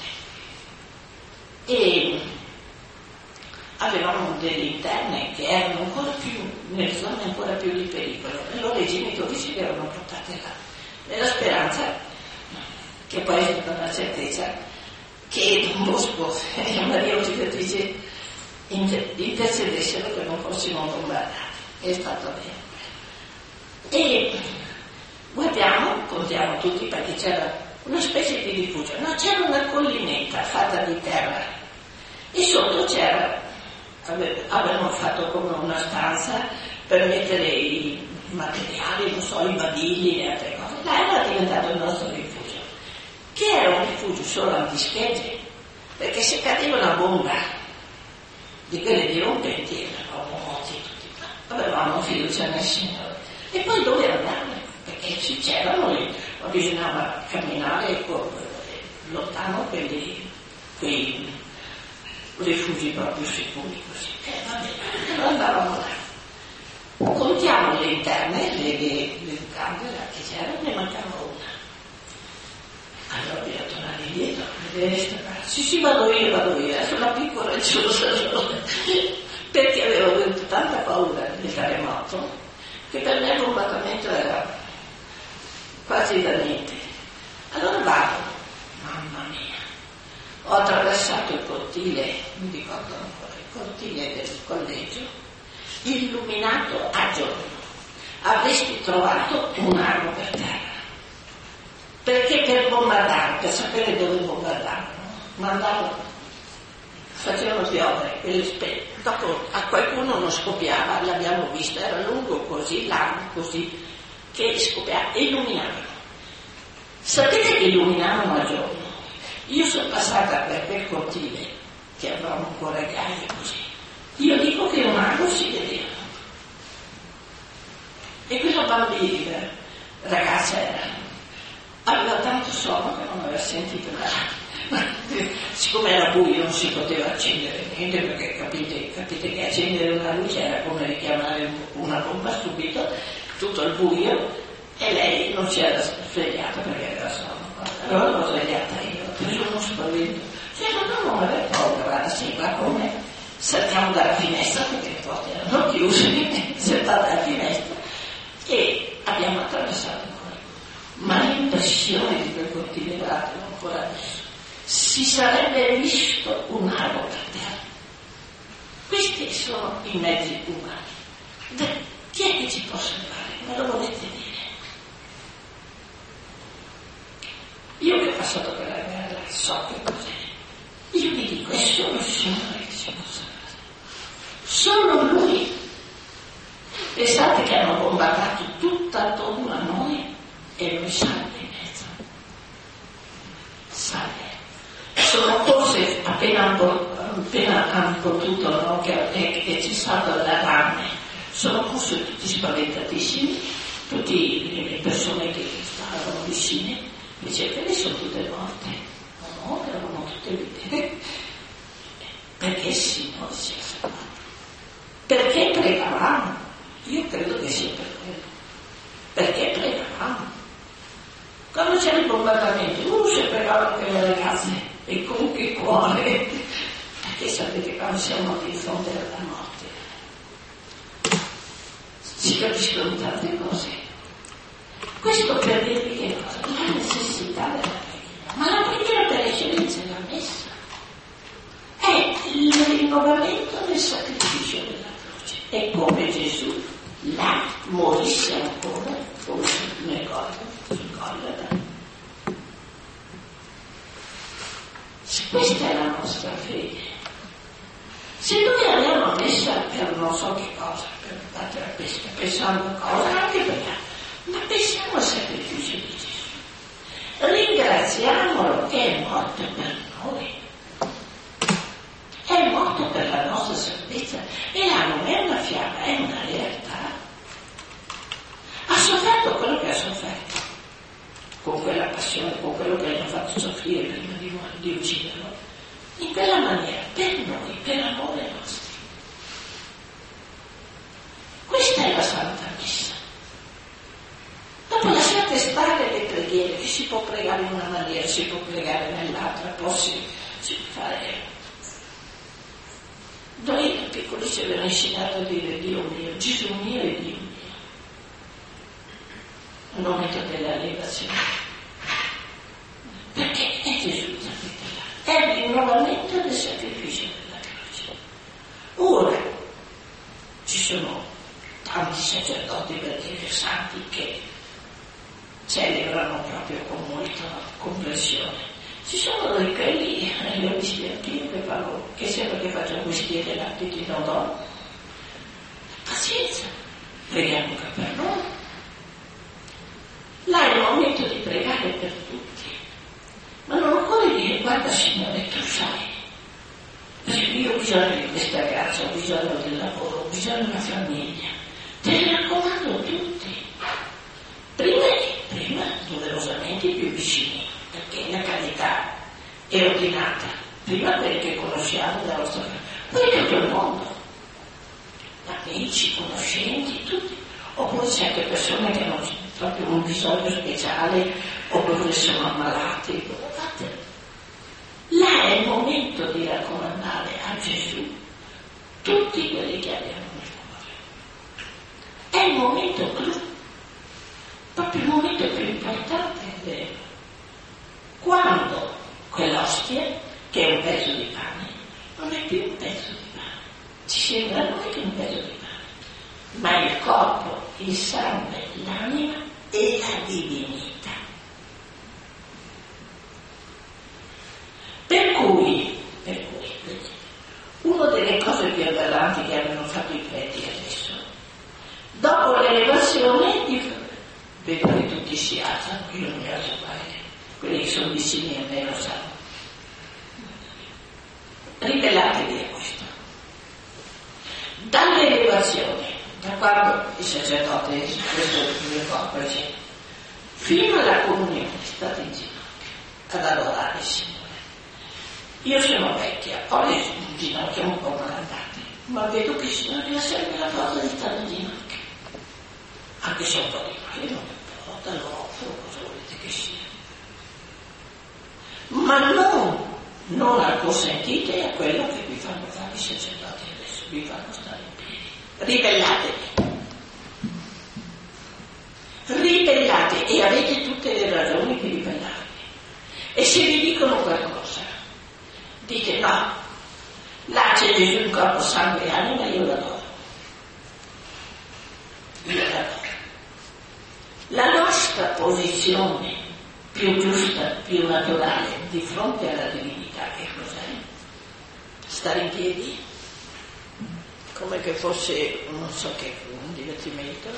e avevamo delle interne che erano ancora più, nelle zone ancora più di pericolo, e allora i genitori ci avevano portate là, nella speranza, che poi è stata una certezza, che Don Bosco e Maria Auxiliatrice intercedessero che non fossimo bombardati. È stato vero. E contiamo tutti, perché c'era una specie di rifugio, no, c'era una collinetta fatta di terra e sotto avevano fatto come una stanza per mettere i materiali, non so, i badili e altre cose. Là era diventato il nostro rifugio, che era un rifugio solo antischegge, perché se cadeva una bomba di quelle dirompenti eravamo morti tutti qua. Avevamo fiducia nel Signore. E poi dove andare? Perché ci c'erano lì, ma bisognava camminare lontano quei rifugi proprio sicuri così. Va bene, allora andavamo là. Contiamo le interne, le camere che c'erano, ne mancava una. Allora bisogna tornare indietro, vedere questa parte. Sì, vado io, sono piccola giusta, perché avevo avuto tanta paura del terremoto, che per me il bombardamento era quasi da niente. Allora vado, mamma mia, ho attraversato il cortile, mi ricordo ancora, il cortile del collegio, illuminato a giorno. Avresti trovato un ago per terra, perché per bombardare, per sapere dove bombardavano, facevano piovere, dopo a qualcuno non scoppiava, l'abbiamo visto, era lungo così, largo così, che scoppiava e illuminavano. Sapete che illuminavano a giorno? Io sono passata per quel cortile, che avevamo ancora ghiaia così, io dico che un ago si vedeva. E quella bambina, ragazza aveva tanto sonno che non aveva sentito nada. Siccome era buio non si poteva accendere niente, perché capite che accendere una luce era come richiamare una bomba subito, tutto il buio, e lei non si era svegliata perché aveva sonno. Allora l'ho svegliata io, ho preso uno spavento. Non aveva paura, guarda, sì, ma come saltiamo dalla finestra, perché le porte erano chiuse, saltata dalla finestra e abbiamo attraversato ancora. Ma l'impressione di quel cortile l'ho ancora adesso. Si sarebbe visto un ago per terra. Questi sono i mezzi umani. Chi è che ci può salvare? Me lo volete dire? Io che ho passato per la guerra so che cos'è. Io mi dico, è solo il Signore che ci può salvare. Solo Lui. Pensate che hanno bombardato tutto attorno a noi e Lui salva in mezzo. Salve. Sono corse appena hanno potuto, no, che è cessato l'allarme, sono corse tutti spaventatissimi, tutte le persone che stavano vicine, dice che le sono tutte morte, no, erano tutte vive, perché il Signore si è salvato, perché pregavamo, io credo che sia per quello, perché pregavamo. Quando c'era il bombardamento, si pregavano per le ragazze, e con che cuore, perché sapete quando siamo di fronte alla morte si capiscono tante cose. Questo per dirvi che cosa? La necessità della preghiera, ma la preghiera per eccellenza è la messa, è il rinnovamento del sacrificio della croce, è come Gesù Questa è la nostra fede. Se noi andiamo a messa per non so che cosa, per andare a pesca, pensando a cosa, anche per ma pensiamo al sacrificio di Gesù. Ringraziamolo che è morto per noi. È morto per la nostra salvezza e là non è una fiaba, è una realtà. Ha sofferto quello che ha sofferto, con quella passione, con quello che hanno fatto soffrire prima di ucciderlo, in quella maniera, per noi, per amore nostro. Questa è la Santa Messa. Dopo lasciate stare le preghiere, che si può pregare in una maniera, si può pregare nell'altra, poi si può fare. Noi da piccoli ci avevano insegnato a dire Dio mio, Gesù mio e Dio mio. Al momento della elevazione. Perché è Gesù là. È il rinnovamento del sacrificio della croce. Ora ci sono tanti sacerdoti, per dire santi, che celebrano proprio con molta comprensione. Ci sono quelli, li ho visti anch'io, che sembra che facciano mestiere l'attiti non do. Pazienza, preghiamo anche per noi. Là è il momento di pregare per tutti. Ma non occorre dire, guarda Signore, tu sai, perché io ho bisogno di questa grazia, ho bisogno del lavoro, ho bisogno della famiglia. Te li raccomando tutti. Prima doverosamente i più vicini, perché la carità è ordinata, prima quelli che conosciamo dalla nostra famiglia, poi tutto il mondo, amici, conoscenti, tutti, oppure c'è anche persone che hanno proprio un bisogno speciale, oppure sono ammalati, là è il momento di raccomandare a Gesù tutti quelli che abbiamo nel cuore. È il momento clou, proprio il momento più importante è vero. Quando quell'ostia, che è un pezzo di pane, non è più un pezzo di pane, ci sembra a noi che è un pezzo di pane, ma il corpo, il sangue, l'anima e la divinità. Per cui, una delle cose più aberranti che hanno fatto i preti adesso, dopo l'elevazione, vedo che tutti si alzano, io non mi alzo mai, quelli che sono vicini a me lo sanno. Ribellatevi a questo. Dall'elevazione, da quando il sacerdote, questo è il mio corpo, fino alla comunione, state in ginocchio ad adorare il Signore. Io sono vecchia, ho le ginocchia un po' malandate, ma vedo che il Signore ha sempre la forza di stare in ginocchio. Anche se un po' di male non importa, lo offro, cosa volete che sia. Ma non acconsentite a quello che vi fanno fare i sacerdoti adesso, vi fanno stare in piedi. Ribellate e avete tutte le ragioni per ribellarvi. E se vi dicono qualcosa, dite no, là c'è Gesù in corpo, sangue e anima, io l'adoro. La nostra posizione più giusta, più naturale di fronte alla divinità, che cos'è? Stare in piedi, come che fosse non so che, un divertimento,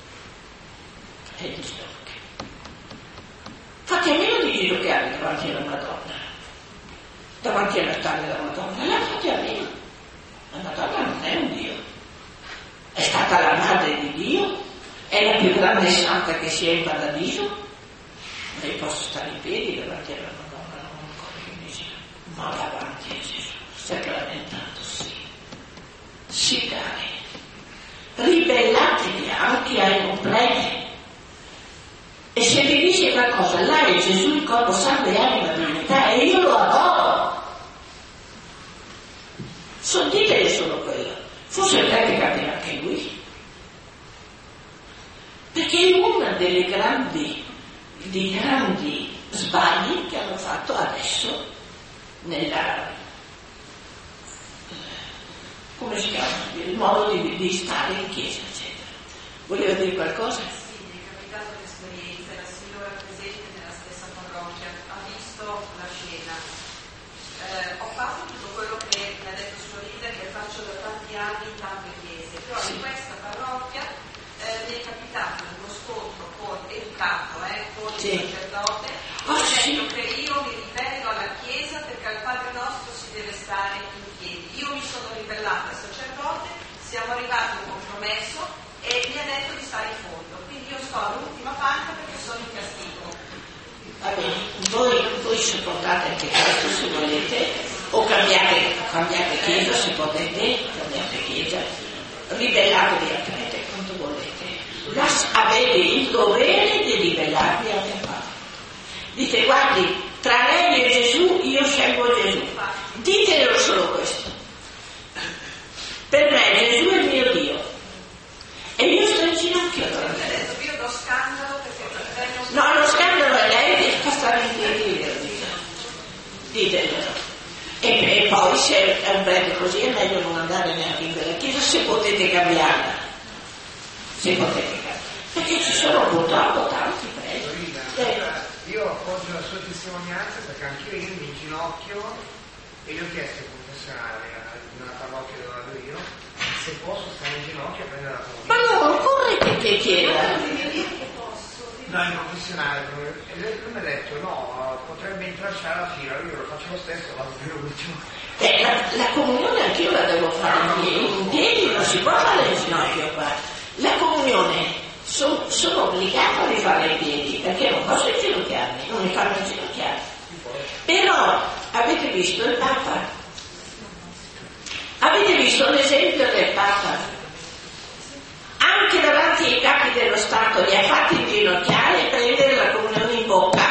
è il ginocchio. Fate a meno di giocare davanti alla Madonna, davanti all'altare della Madonna, la fate a meno. La Madonna non è un Dio, è stata la madre di Dio, è la più grande santa che sia in paradiso. Lei posso stare in piedi davanti alla Madonna, non ancora che mi sia, ma davanti a Gesù, sacramentato, sì cari, ribellatevi anche ai completi. E se vi dice qualcosa, là è Gesù il corpo, sangue e anima, divinità, e io lo adoro. Ditele solo quello, forse potrebbe capire anche lui. Perché è uno dei grandi sbagli che hanno fatto adesso nella, come si chiama, il modo di stare in chiesa, eccetera. Voleva dire qualcosa? Sì, mi è capitato l'esperienza, la signora presente nella stessa parrocchia ha visto la scena, sì. Che io mi ribello alla Chiesa perché al Padre nostro si deve stare in piedi. Io mi sono ribellata al sacerdote, siamo arrivati a un compromesso e mi ha detto di stare in fondo. Quindi io sto all'ultima panca perché sono in castigo. Va bene, voi sopportate anche questo se volete, o cambiate chiesa se potete, cambiate chiesa, ribellatevi al prete quanto volete, avete il dovere di ribellarvi al Papa. Dite, guardi, tra lei e Gesù io scelgo Gesù, ditelo solo questo, per me Gesù è il mio Dio e io sto in ginocchio davanti a lei. Io do scandalo perché no, lo scandalo è lei che fa stare in piedi, ditelo. E poi se è un prete così è meglio non andare neanche in quella chiesa se potete cambiarla, perché ci sono purtroppo tanti preti. Io appoggio la sua testimonianza perché anche io mi inginocchio e gli ho chiesto al confessionale in una parrocchia dove vado io se posso stare in ginocchio a prendere la comunione. Ma no, non corre che chieda. No, il confessionale, e lui mi ha detto no, potrebbe intralciare la fila, io lo faccio lo stesso, vado per l'ultimo. La comunione anch'io la devo fare in piedi, non si può fare in ginocchio qua. La comunione sono obbligato a rifarla in piedi, perché non posso inginocchiarmi, non mi fanno inginocchiare. Però avete visto il Papa? Avete visto l'esempio del Papa? Anche davanti ai capi dello Stato li ha fatti inginocchiare e prendere la comunione in bocca.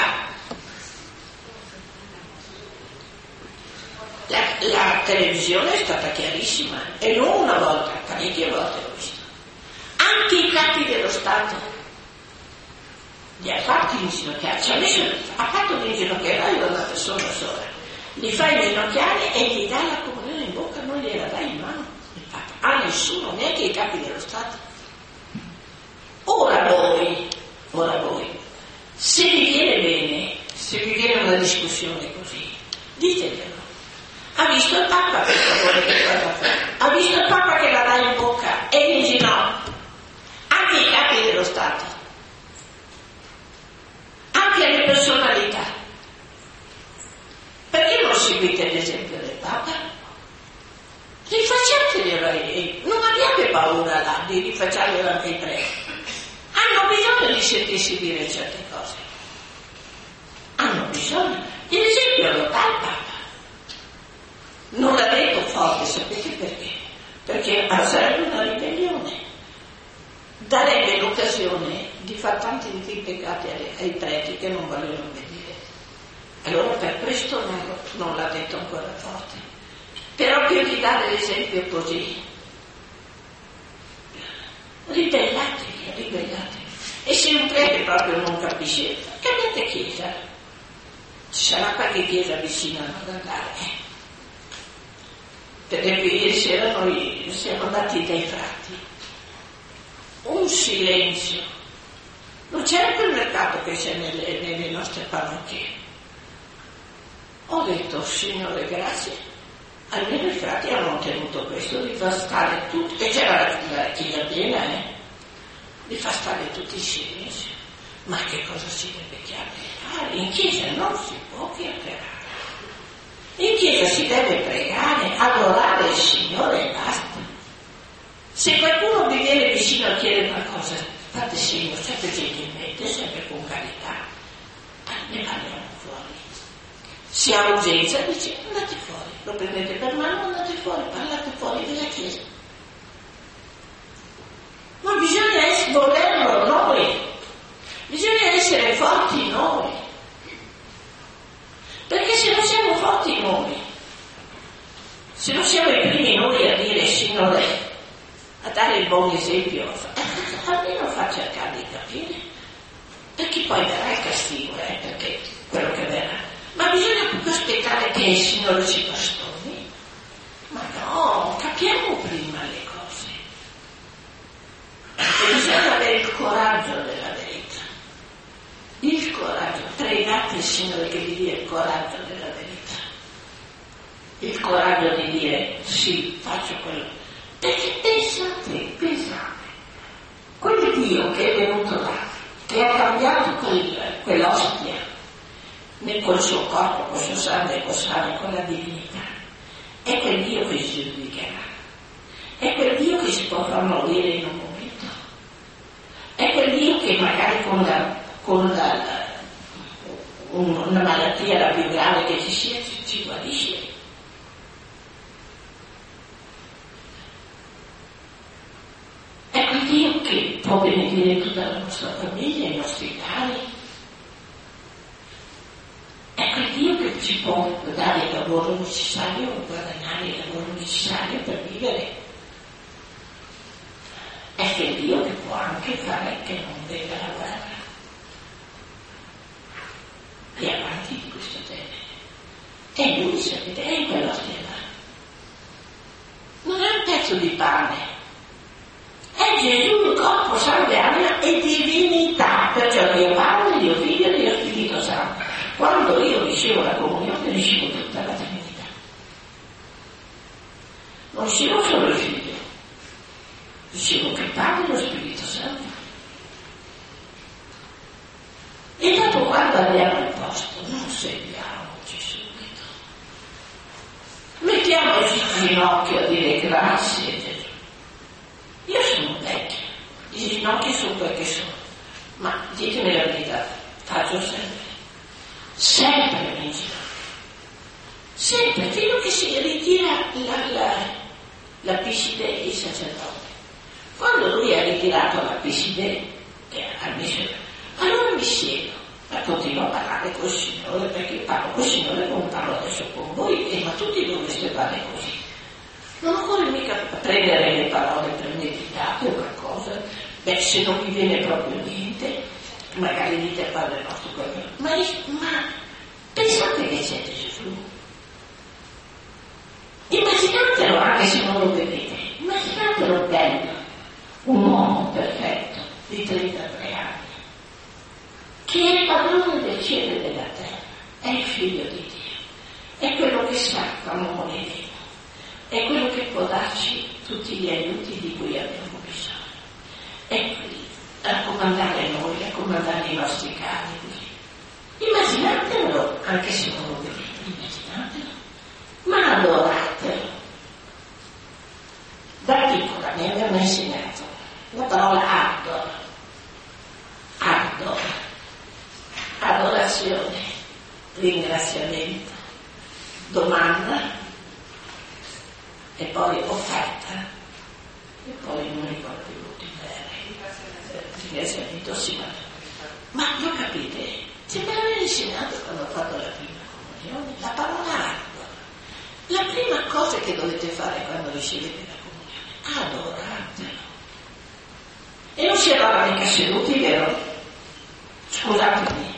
La televisione è stata chiarissima e non una volta, parecchie volte l'ho visto. Anche i capi dello Stato li ha fatti inginocchiare, ha fatto l'inginocchiare una persona sola, li fa inginocchiare e gli dà la comunione in bocca, non gliela dà in mano il Papa, a nessuno, neanche i capi dello Stato. Ora voi, se vi viene bene, se vi viene una discussione così, diteglielo. Ha visto il Papa per favore che cosa fa? Ha visto il Papa che la dà in bocca e in ginocchio, anche i capi dello Stato, anche alle personalità. Perché non seguite l'esempio del Papa? Rifacciateli, non abbiate paura là di rifacciarli anche i preti. Hanno bisogno di sentirsi dire certe cose. Hanno bisogno. L'esempio lo dà il Papa. Non l'ha detto forte, sapete perché? Perché sarebbe una ribellione. Darebbe l'occasione di far tanti di quei peccati ai preti che non volevano vedere. Allora per questo non l'ha detto ancora forte. Però più di dare l'esempio così, ribellatevi. E se un prete proprio non capisce, cambiate chiesa. Ci sarà qualche chiesa vicina ad andare. Perché ieri sera noi siamo andati dai frati. Un silenzio. Non c'era quel mercato che c'è nelle nostre parrocchie. Ho detto, Signore, grazie. Almeno i frati hanno ottenuto questo, di far stare tutti, e c'era la chiesa piena, di far stare tutti in silenzio. Ma che cosa si deve chiacchierare? In chiesa non si può chiacchierare. In chiesa si deve pregare, adorare il Signore e basta. Se qualcuno vi viene vicino a chiedere una cosa, fate segno, sempre gentilmente, sempre con carità, ne parliamo fuori. Se ha urgenza, dice andate fuori, lo prendete per mano, andate fuori, parlate fuori della chiesa. Ma bisogna volerlo noi, bisogna essere forti noi, perché se non siamo forti noi, se non siamo i primi noi a dire Signore, a dare il buon esempio, almeno fa cercare di capire, perché poi verrà il castigo, perché quello che verrà, ma bisogna proprio aspettare che il Signore ci bastoni, ma no, capiamo prima le cose. E bisogna avere il coraggio della verità. Il coraggio. Pregate il Signore che vi dia il coraggio della verità. Il coraggio di dire sì, faccio quello. Perché pensate, quel Dio che è venuto là, che ha cambiato quell'ostia, col suo corpo, col suo sangue, con la divinità. È quel Dio che si giudicherà, è quel Dio che si potrà morire in un momento, è quel Dio che magari con una malattia la più grave che ci sia ci guarisce. È quel Dio che può benedire tutta la nostra famiglia, i nostri cari. È quel Dio che ci può dare il lavoro necessario, guadagnare il lavoro necessario per vivere. È quel Dio che può anche fare che non venga la guerra. E avanti di questo genere. E lui, sapete, è quello stiamo. Non è un pezzo di pane. È Gesù, corpo, sangue, anima e divinità. Perciò Dio Padre, Dio Figlio e Dio Spirito Santo. Quando io ricevo la comunione, ricevo tutta la Trinità. Non ricevo solo il Figlio, ricevo che il Padre e lo Spirito Santo. E dopo quando andiamo al posto, non seguiamoci subito. Mettiamoci in ginocchio a dire grazie Gesù. Io sono vecchio, i ginocchi sono quel che sono, ma ditemi la verità, faccio sempre in ginocchio. Sempre, fino che si ritira la Pisidè, il sacerdote. Quando lui ha ritirato la Pisidè, che ha messo, allora mi siedo, ma continuo a parlare col Signore, perché parlo col Signore come parlo adesso con voi, ma tutti dovreste fare così. Non occorre mica prendere le parole premeditate o qualcosa, se non vi viene proprio niente, magari dite al Padre nostro quello. Ma pensate che c'è Gesù. Immaginatelo, anche se non lo vedete, immaginatelo bello, un uomo perfetto di 33 anni, che è il padrone del cielo e della terra, è il figlio di Dio, è quello che sa quando moriremo, è quello che può darci tutti gli aiuti di cui abbiamo bisogno, è qui a comandare noi, a comandare i nostri cari. Immaginatelo, anche se non lo vedete, immaginatelo, ma adoratelo. Da piccola mi avevano insegnato la parola adorazione, ringraziamento, domanda e poi offerta e poi non ricordo più ringraziamento, sì, ma lo capite? Se me l'avete insegnato quando ho fatto la prima comunione, la parola ardua. La prima cosa che dovete fare quando ricevete la comunione, adoratelo. E non si adora mica seduti, vero? Scusatemi.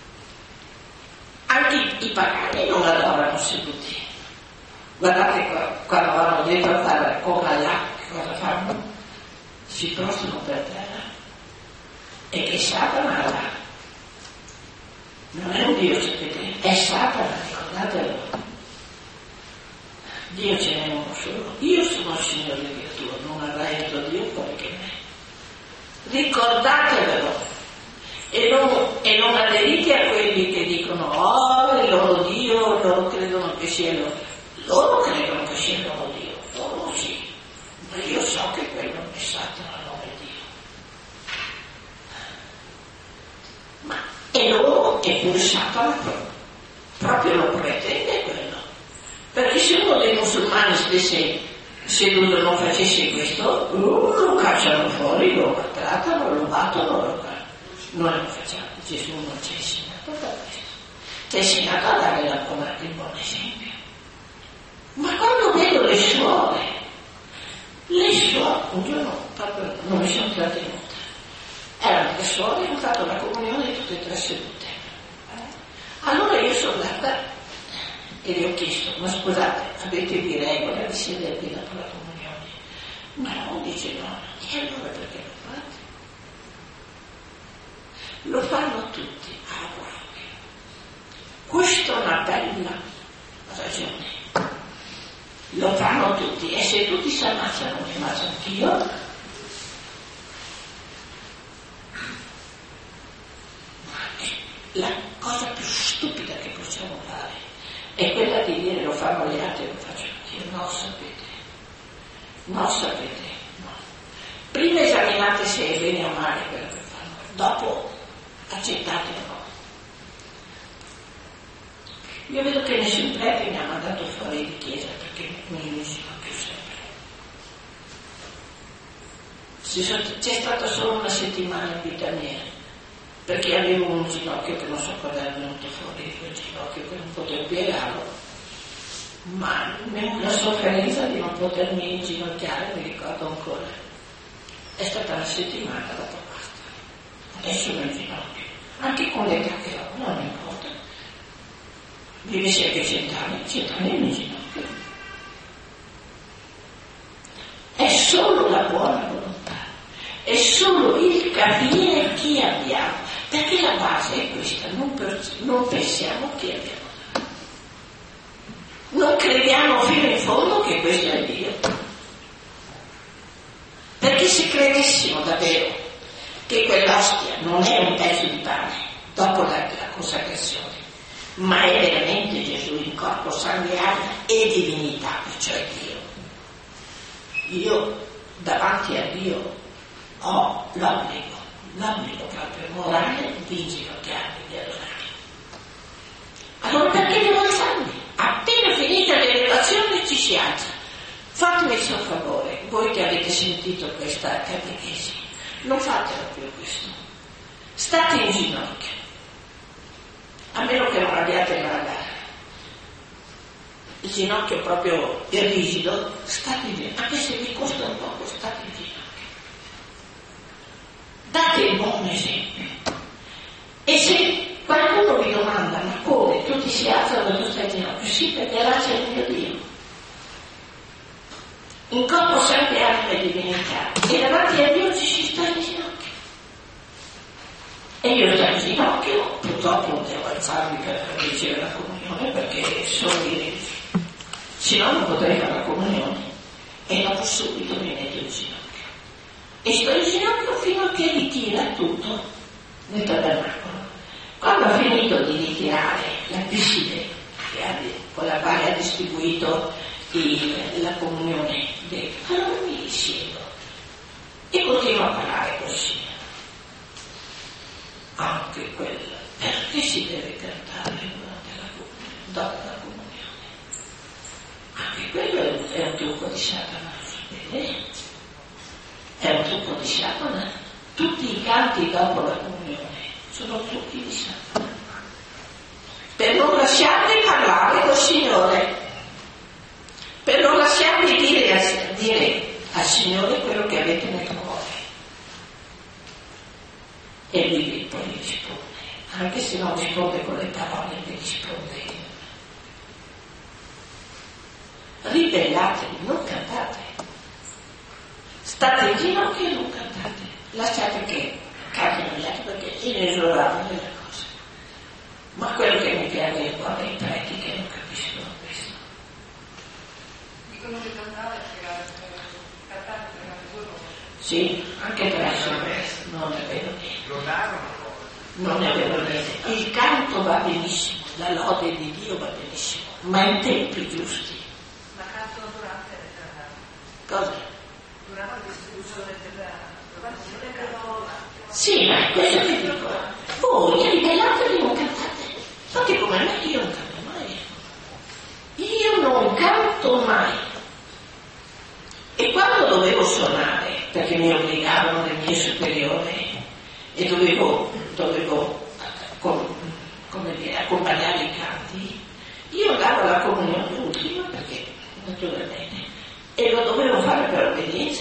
Anche i pagani non adorano seduti. Guardate quando vanno dentro a fare la coca là, cosa fanno? Si prostrano per terra. E che Satana ha là. Non è un Dio, sapete, è Satana, ricordatelo. Dio ce n'è uno solo. Io sono il Signore Dio tuo, non avrai altro Dio fuori che me. Ricordatevelo e non aderite a quelli che dicono oh, il loro Dio, loro credono che sia loro credono che sia il loro Dio, loro sì, ma io so che quello è Satana, non è Dio. Ma e loro, eppure Satana proprio lo pretende quello, perché se uno dei musulmani stesse seduto non facesse questo, lo cacciano fuori, lo maltrattano, lo battono, noi lo facciamo. Gesù non ci ha insegnato da questo, ci ha insegnato a dare il buon esempio. Ma quando vedo le suore, un giorno proprio non mi sono trattenuta, erano le suore che hanno fatto la comunione tutte e tre sedute. Allora io sono andata e gli ho chiesto, ma scusate, avete di regola di sedervi dopo la comunione? Ma no, dice no. E allora perché lo fate? Lo fanno tutti. Ah, guardi. Questa è una bella ragione. Lo fanno tutti. E se tutti si ammazzano, mi ammazzo anch'io. La cosa più stupida è quella di dire lo fanno gli altri e lo faccio anch'io. No, sapete, no. Prima esaminate se è bene o male quello che fanno, dopo accettate o no. Io vedo che nessun prete mi ha mandato fuori di chiesa perché mi inizino più sempre. C'è stata solo una settimana in vita mia perché avevo un ginocchio che non so cosa è venuto fuori di quel ginocchio, che non potevo piegarlo, ma la sofferenza di non potermi inginocchiare mi ricordo ancora. È stata una settimana, dopo basta. Adesso mi inginocchio, anche con l'età che ho, non importa. Vivessi anche 100 anni in ginocchio. È solo la buona volontà, è solo il capire chi abbiamo, perché la base è questa, non pensiamo chi abbiamo dato. Non crediamo fino in fondo che questo è Dio. Perché se credessimo davvero che quell'ostia non è un pezzo di pane dopo la consacrazione, ma è veramente Gesù in corpo, sangue, anima e divinità, cioè Dio. Io davanti a Dio ho l'obbligo proprio morale di inginocchiarmi, di adorarlo. Allora perché devo alzarmi? Appena finita l'elevazione ci si alza. Fatemi il suo favore, voi che avete sentito questa catechesi, non fatelo più questo. State in ginocchio. A meno che non abbiate la gara. Il ginocchio proprio rigido, state in ginocchio, anche se vi costa un poco, state in ginocchio. Date il buon esempio. E se qualcuno vi domanda, ma come? Tutti si alzano quando tu stai in ginocchio? Sì, perché là c'è il mio Dio. In corpo, sangue, anima e divinità. E davanti a Dio ci si sta in ginocchio. E io sto in ginocchio, purtroppo devo alzarmi per ricevere la comunione perché sono di se no non potrei fare la comunione. E dopo subito mi metto in ginocchio. E sto in ginocchio fino a che ritira tutto nel tabernacolo. Quando ha finito di ritirare la piscina con la quale ha distribuito la comunione, allora mi risiedo e continuo a parlare così. Anche quella, perché si deve cantare dopo la comunione? Anche quello è un trucco di Satana, è un trucco di Satana. Tutti i canti dopo la comunione sono trucchi di Satana, per non lasciarvi parlare col Signore, per non lasciarvi dire al Signore quello che avete nel cuore. E lui poi risponde, anche se non risponde con le parole, mi risponde. Ribellatevi, non cantate. State in ginocchio e non cantate. Lasciate che cantino gli altri perché è inesorabile la cosa. Ma quello che mi piace è qua i preti che non capiscono questo. Dicono che cantare è cantare loro. Sì, anche presso non è vero niente. Non è vero niente. Il canto va benissimo, la lode di Dio va benissimo, ma in tempi giusti. Ma cantano durante le giornate. Cosa? Durante la distribuzione della... Sì, ma questo che dico. Voi ribellatevi, non cantate. Fate come me, io non canto mai. Io non canto mai. E quando dovevo suonare, perché mi obbligavano le mie superiori e dovevo come dire, accompagnare i canti, io davo la comunione ultima perché naturalmente, e lo dovevo fare per obbedienza.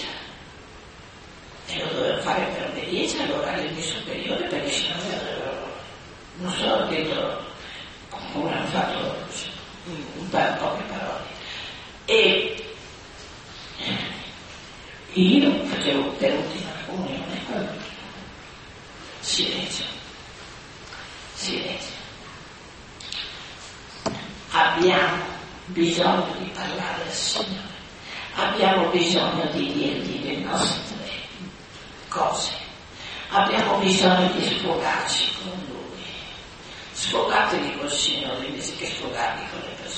Allora alle mie superiori, perché sennò non so dentro come hanno fatto un poche parole. E io facevo per ultima comunione, silenzio. Abbiamo bisogno di parlare al Signore, abbiamo bisogno di dirgli le nostre cose, abbiamo bisogno di sfogarci con Lui. Sfogatevi col Signore invece che sfogarvi con le persone.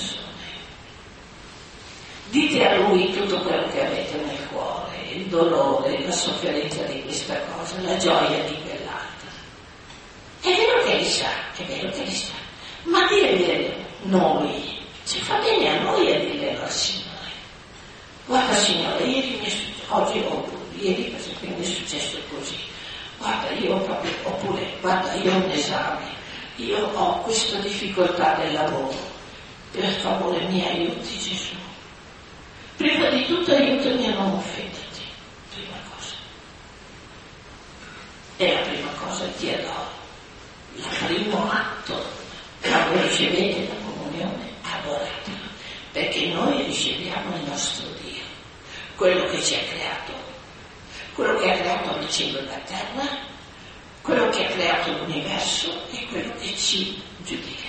Lui tutto quello che avete nel cuore, il dolore, la sofferenza di questa cosa, la gioia di quell'altra. È vero che li sa, è vero che li sa, ma dire noi, ci fa bene a noi a dirlo al Signore. Guarda Signore, ieri ieri per esempio mi è successo così, guarda io proprio, oppure guarda io ho un esame, io ho questa difficoltà del lavoro, per favore mi aiuti Gesù. Prima di tutto aiutami a non offenderti, prima cosa. E la prima cosa ti adoro. Il primo atto, quando ricevete la comunione, adoratelo, perché noi riceviamo il nostro Dio, quello che ci ha creato, quello che ha creato il cielo e la terra, quello che ha creato l'universo e quello che ci giudicherà.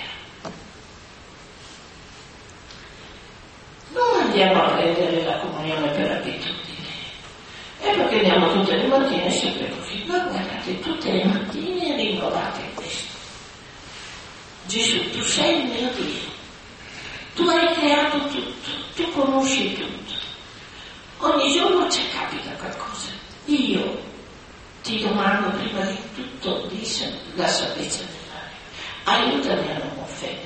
Non andiamo a prendere la comunione per abitudine, è perché andiamo tutte le mattine sempre così, ma guardate, tutte le mattine rinnovate questo. Gesù, tu sei il mio Dio, tu hai creato tutto, tu conosci tutto, ogni giorno ci capita qualcosa, io ti domando prima di tutto la salvezza dell'anima, aiutami a non offenderti.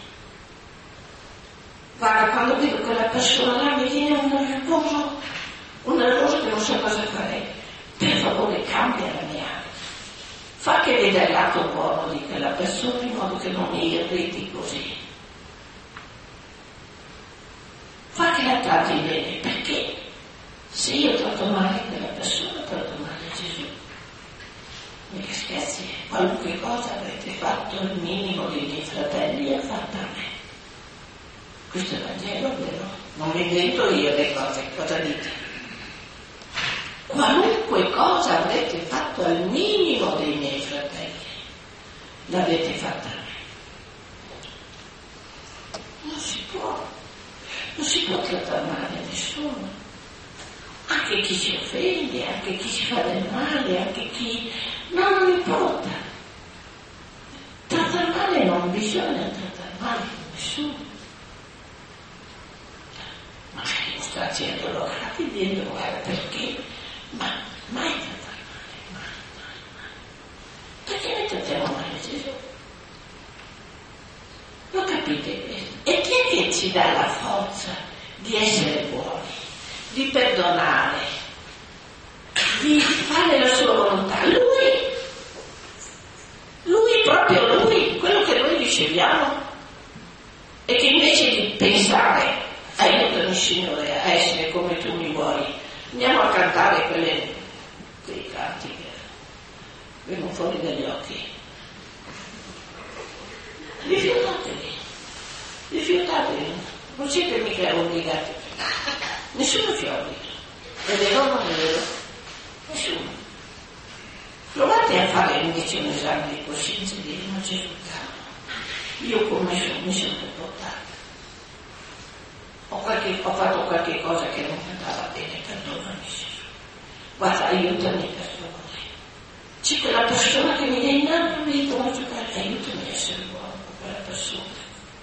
Guarda, quando vedo quella persona là mi viene un nervoso che non so cosa fare, per favore cambia la mia anima, fa che veda il lato buono di quella persona in modo che non mi irriti così, fa che la tratti bene, perché se io tratto male quella persona tratto male Gesù. Mica scherzi, qualunque cosa avrete fatto, il minimo dei miei fratelli ha fatto a me. Questo è il Vangelo, vero? Non mi invento io le cose, cosa dite? Qualunque cosa avrete fatto al minimo dei miei fratelli, l'avete fatta a me. Non si può trattare male a nessuno, anche chi ci offende, anche chi ci fa del male, anche chi... No, non importa. Trattare male non bisogna trattare male con nessuno. Magari starci addolorati dicendo guarda perché, ma mai trattare male, mai. Perché noi trattiamo male Gesù? Lo capite questo? E chi è che ci dà la forza di essere buoni, di perdonare, di fare la sua volontà? Lui, proprio lui, quello che noi riceviamo, e che invece di pensare aiutami Signore a essere come tu mi vuoi, andiamo a cantare quei canti che vengono fuori dagli occhi, rifiutatevi, non siete mica obbligati, nessuno ci obbliga, è vero o non è vero? Nessuno. Provate a fare invece un esame di coscienza e dire ma Gesù caro, io come mi sono comportato, ho fatto qualche cosa che non andava bene, perdonami Gesù, guarda aiutami per favore, c'è quella persona che mi viene in mano e mi dice come giocare, aiutami a essere buono con quella persona,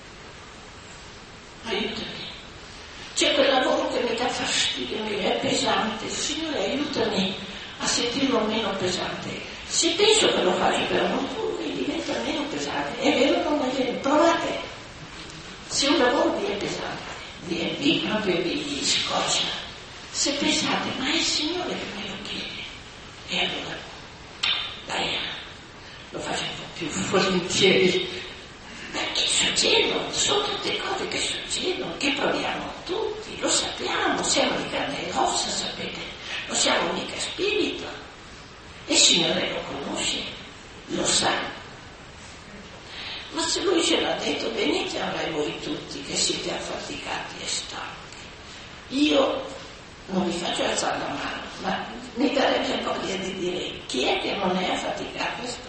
aiutami, c'è quel lavoro che mi dà fastidio, è pesante, Signore aiutami a sentirlo meno pesante. Se penso che lo faccio per non diventa meno pesante, è vero o non è vero? Provate. Se un lavoro vi è pesante, vi scoccia, se pensate, ma è il Signore che me lo chiede, e allora, dai, lo faccio un po' più volentieri. Perché succedono, sono tutte cose che succedono, che proviamo tutti, lo sappiamo, siamo di carne e ossa, sapete, non siamo mica spirito. E il Signore lo conosce, lo sa. Ma se Lui ce l'ha detto, venite a me voi tutti che siete affaticati e stanchi. Io non vi faccio alzare la mano, ma mi darebbe voglia di dire chi è che non è affaticato e stanco.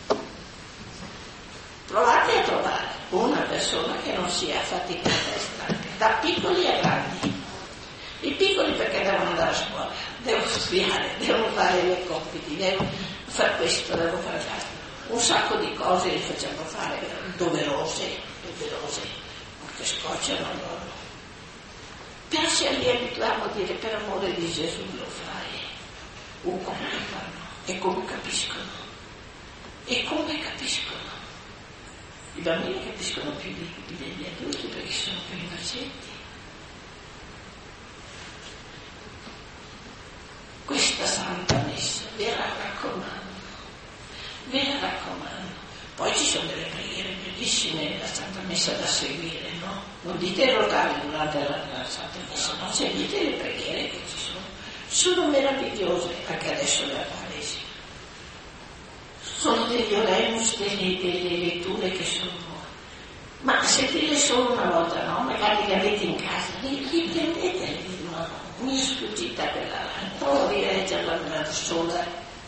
Provate a trovare una persona che non sia affaticata e stanca, da piccoli a grandi. I piccoli perché devono andare a scuola, devono studiare, devono fare i miei compiti, devono fare questo, devono fare l'altro. Un sacco di cose li facciamo fare, doverose, ma che scocciano loro. Però se li abituiamo a dire per amore di Gesù lo fai, comprendono e come capiscono. E come capiscono? I bambini capiscono più degli adulti perché sono più innocenti. Questa Santa Messa ve la raccomando. Poi ci sono delle preghiere bellissime nella Santa Messa da seguire, no? Non dite rotare durante la Santa Messa, no? Seguite le preghiere che ci sono meravigliose, anche adesso le Quaresima. Sono degli oremus, delle letture che sono, ma sentirle solo una volta, no? Magari le avete in casa, li prendete una sfuggita per la rileggerla da sola.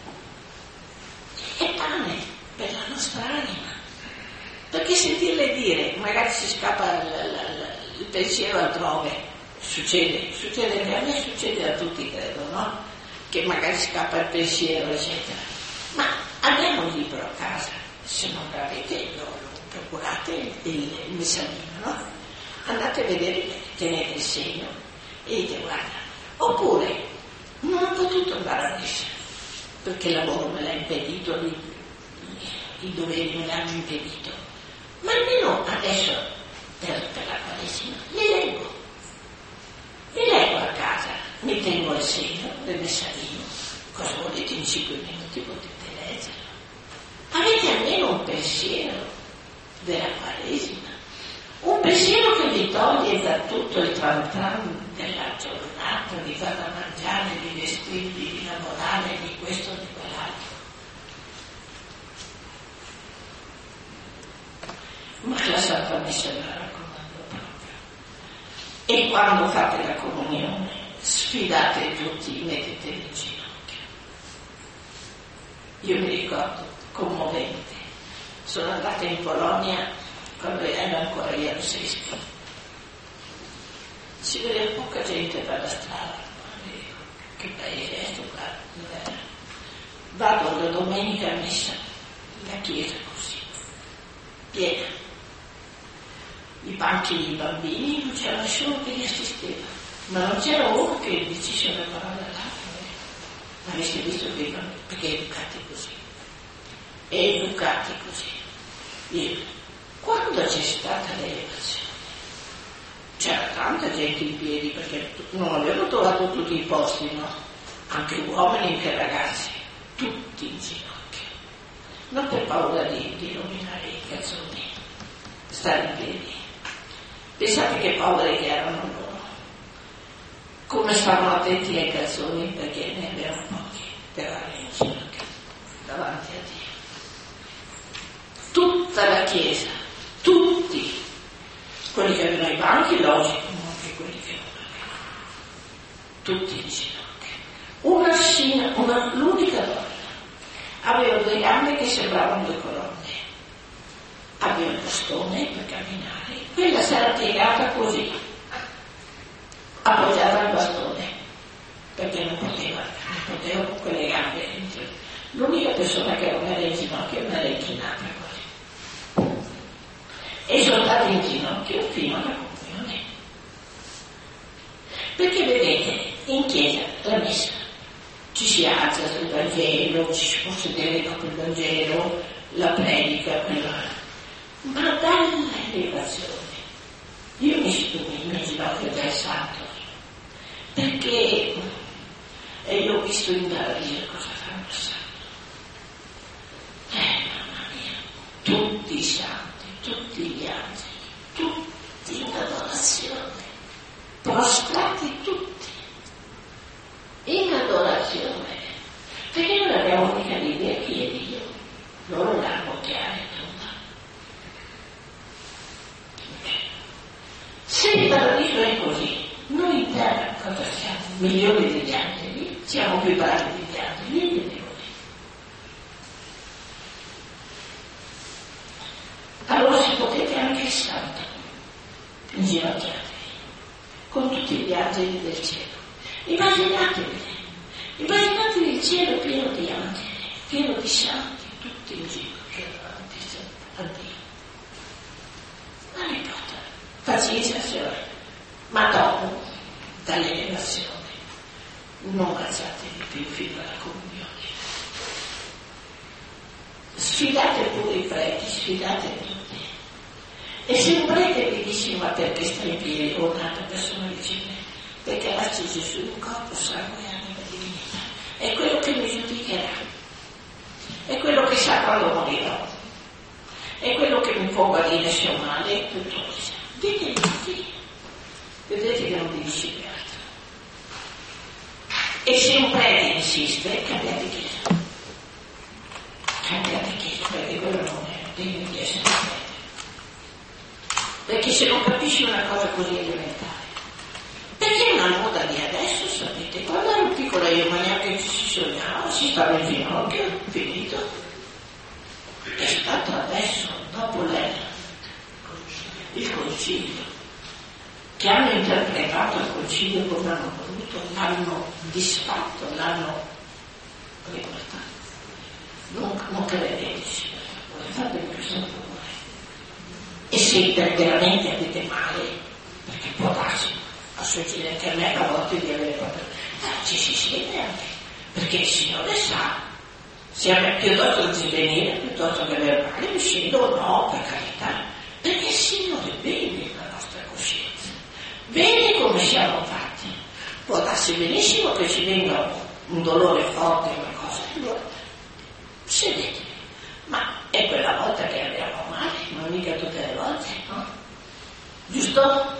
È pane per la nostra anima, perché sentirle dire, magari si scappa il pensiero altrove, succede anche a me, succede a tutti credo, no? Che magari scappa il pensiero eccetera, ma abbiamo un libro a casa, se non l'avete lo procurate il messagino, no? Andate a vedere, tenete il segno e dite guarda, oppure non ho potuto andare a messa perché il lavoro me l'ha impedito, i doveri me l'hanno impedito, ma almeno adesso per la Quaresima li leggo a casa, mi tengo il segno del messaggino, cosa volete in 5 minuti potete leggerlo, avete almeno un pensiero della Quaresima, un pensiero che vi toglie da tutto il tram della giornata, di far da mangiare, di vestirvi, di lavorare, di questo o di quell'altro. Ma la Santa Messa la raccomando proprio. E quando fate la comunione, sfidate tutti, mettete in ginocchio. Io mi ricordo, commovente, sono andata in Polonia quando era ancora Jaruzelski. Si vedeva poca gente dalla strada, che paese è sto qua? Vado la domenica a messa, la chiesa così, piena, i banchi dei bambini, non c'era nessuno che li assisteva, ma non c'era uno che dicesse una parola all'altro. Avete visto quei bambini, perché educati così. Io, quando c'è stata l'elevazione, c'era tanta gente in piedi perché non abbiamo trovato tutti i posti, no? Anche uomini che ragazzi, tutti in ginocchio, non per paura di rovinare i calzoni, stare in piedi. Pensate che poveri che erano loro, come stavano attenti ai calzoni perché ne avevano pochi per andare in ginocchio davanti a Dio. Tutta la Chiesa, tutti, quelli che avevano i banchi, logico, ma anche quelli che non avevano, tutti in ginocchio. L'unica donna aveva 2 gambe che sembravano 2 colonne, aveva il bastone per camminare, quella si era piegata così, appoggiata al bastone, perché non poteva con quelle gambe. L'unica persona che non era in ginocchio non era inchinata così. E sono stati in ginocchio fino alla comunione. Perché vedete, in chiesa la messa ci si alza sul Vangelo, ci si può sedere dopo il Vangelo, la predica, ma dall'elevazione io mi ginocchio del santo, perché io ho visto in paradiso cosa fanno il santo. Mamma mia, tutti i santi, tutti gli angeli, tutti in adorazione, prostrati tutti, in adorazione, perché noi abbiamo mica l'idea chi è Dio, loro l'hanno chiaro e tutta. Se il paradiso è così, noi in terra cosa siamo? Migliori degli angeli? Siamo più bravi degli angeli e degli demoni. Allora se potete anche il santo, inginocchiatevi, con tutti gli angeli del cielo. Immaginatevi il cielo pieno di angeli, pieno di santi, tutti in ginocchio davanti a Dio. Non importa, pazienza, Signore, ma dopo dall'elevazione. Non alzatevi più fino alla comunione. Sfidate pure i preti, sfidate tutti. E se un prete vi dice ma perché stai in piedi o un'altra persona vicina? Perché là c'è Gesù in corpo, sangue e anima e divinità. È quello che mi giudicherà. È quello che sa quando morirò. È quello che mi può guarire se ho male e tutto questo. Ditemi così. Vedete che non vi dice altro. E se un prete insiste, cambiate chiesa. Cambiate chiesa, perché quello non è degno di essere prete. Perché se non capisci una cosa così elementare, perché una moda di adesso, sapete, quando ero piccola io ma neanche ci sognavo, si stava in ginocchio, finito. È stato adesso, dopo il concilio, che hanno interpretato il concilio come hanno voluto, l'hanno disfatto, l'hanno riportato. Non credeteci, fate questo favore. E se veramente avete male, perché può darsi, a succedere anche a me a volte di avere proprio, ci si siede anche, perché il Signore sa, se piuttosto di venire, piuttosto che avere male, mi scedo o no, per carità, perché il Signore vede la nostra coscienza, vede come siamo fatti. Può darsi benissimo che ci venga un dolore forte, una cosa, allora sedetevi. Ma è quella volta che abbiamo male, non mica tutte le volte, no? Giusto?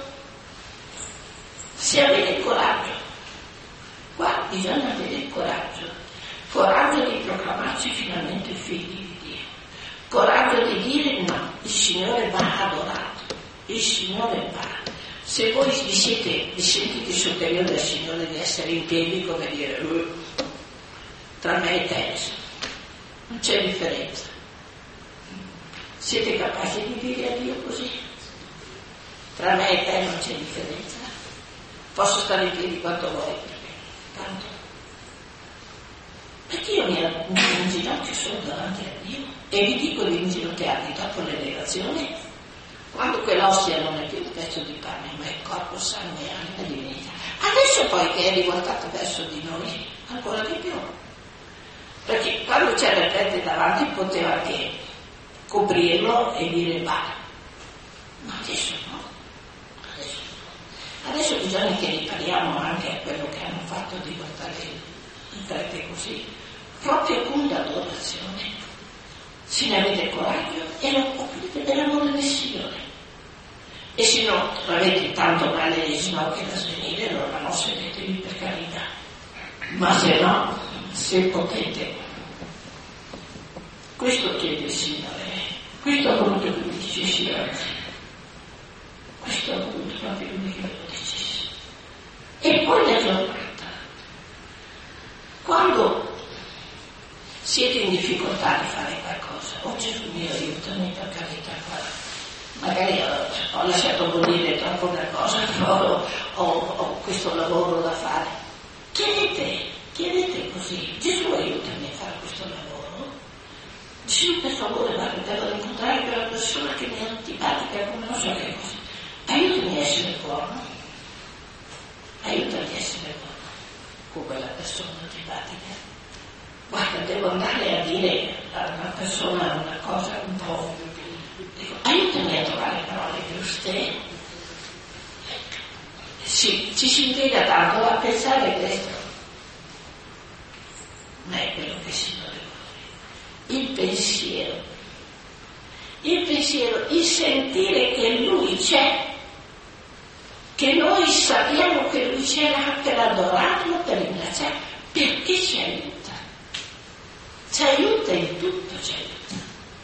Se avete il coraggio, qua bisogna avere il coraggio di proclamarci finalmente figli di Dio, coraggio di dire no, il Signore va adorato, il Signore va. Se voi vi sentite superiori al Signore di essere in piedi, come dire, tra me e te, non c'è differenza. Siete capaci di dire a Dio così? Tra me e te non c'è differenza. Posso stare in piedi quanto vuoi, tanto. Perché io mi inginocchio solo davanti a Dio e vi dico di inginocchiarvi dopo l'elevazione, quando quell'ostia non è più un pezzo di pane, ma è corpo, sangue e anima divinità. Adesso poi che è rivoltato verso di noi, ancora di più. Perché quando c'era il prete davanti poteva anche coprirlo e dire va. Ma adesso no. Adesso bisogna che ripariamo anche a quello che hanno fatto di portare il prete così, proprio con l'adorazione. Se ne avete coraggio e lo coprite dell'amore del Signore. E se non avete tanto male di ginocchia da svenire, allora non sedetevi per carità. Ma se no, se potete, questo chiede il Signore, questo è voluto che mi dicessi oggi, questo è voluto proprio che mi lo dicessi. E poi la giornata, quando siete in difficoltà di fare qualcosa, oh Gesù mio aiutami per carità, magari ho lasciato bollire troppo una cosa, ho questo lavoro da fare, chiedete così, Gesù aiutami a fare questo lavoro, Gesù per favore devo incontrare quella persona che mi è antipatica come non so che cosa, aiutami a essere buono, aiutami a essere buono con quella persona antipatica. Guarda, devo andare a dire a una persona una cosa un po', dico, aiutami a trovare parole giuste. Sì, ci si impiega tanto a pensare questo, ma è quello che si vuole. Il pensiero, il sentire che Lui c'è, che noi sappiamo che Lui c'è là per adorarlo, per ringraziarlo, perché ci aiuta. Ci aiuta in tutto, ci aiuta.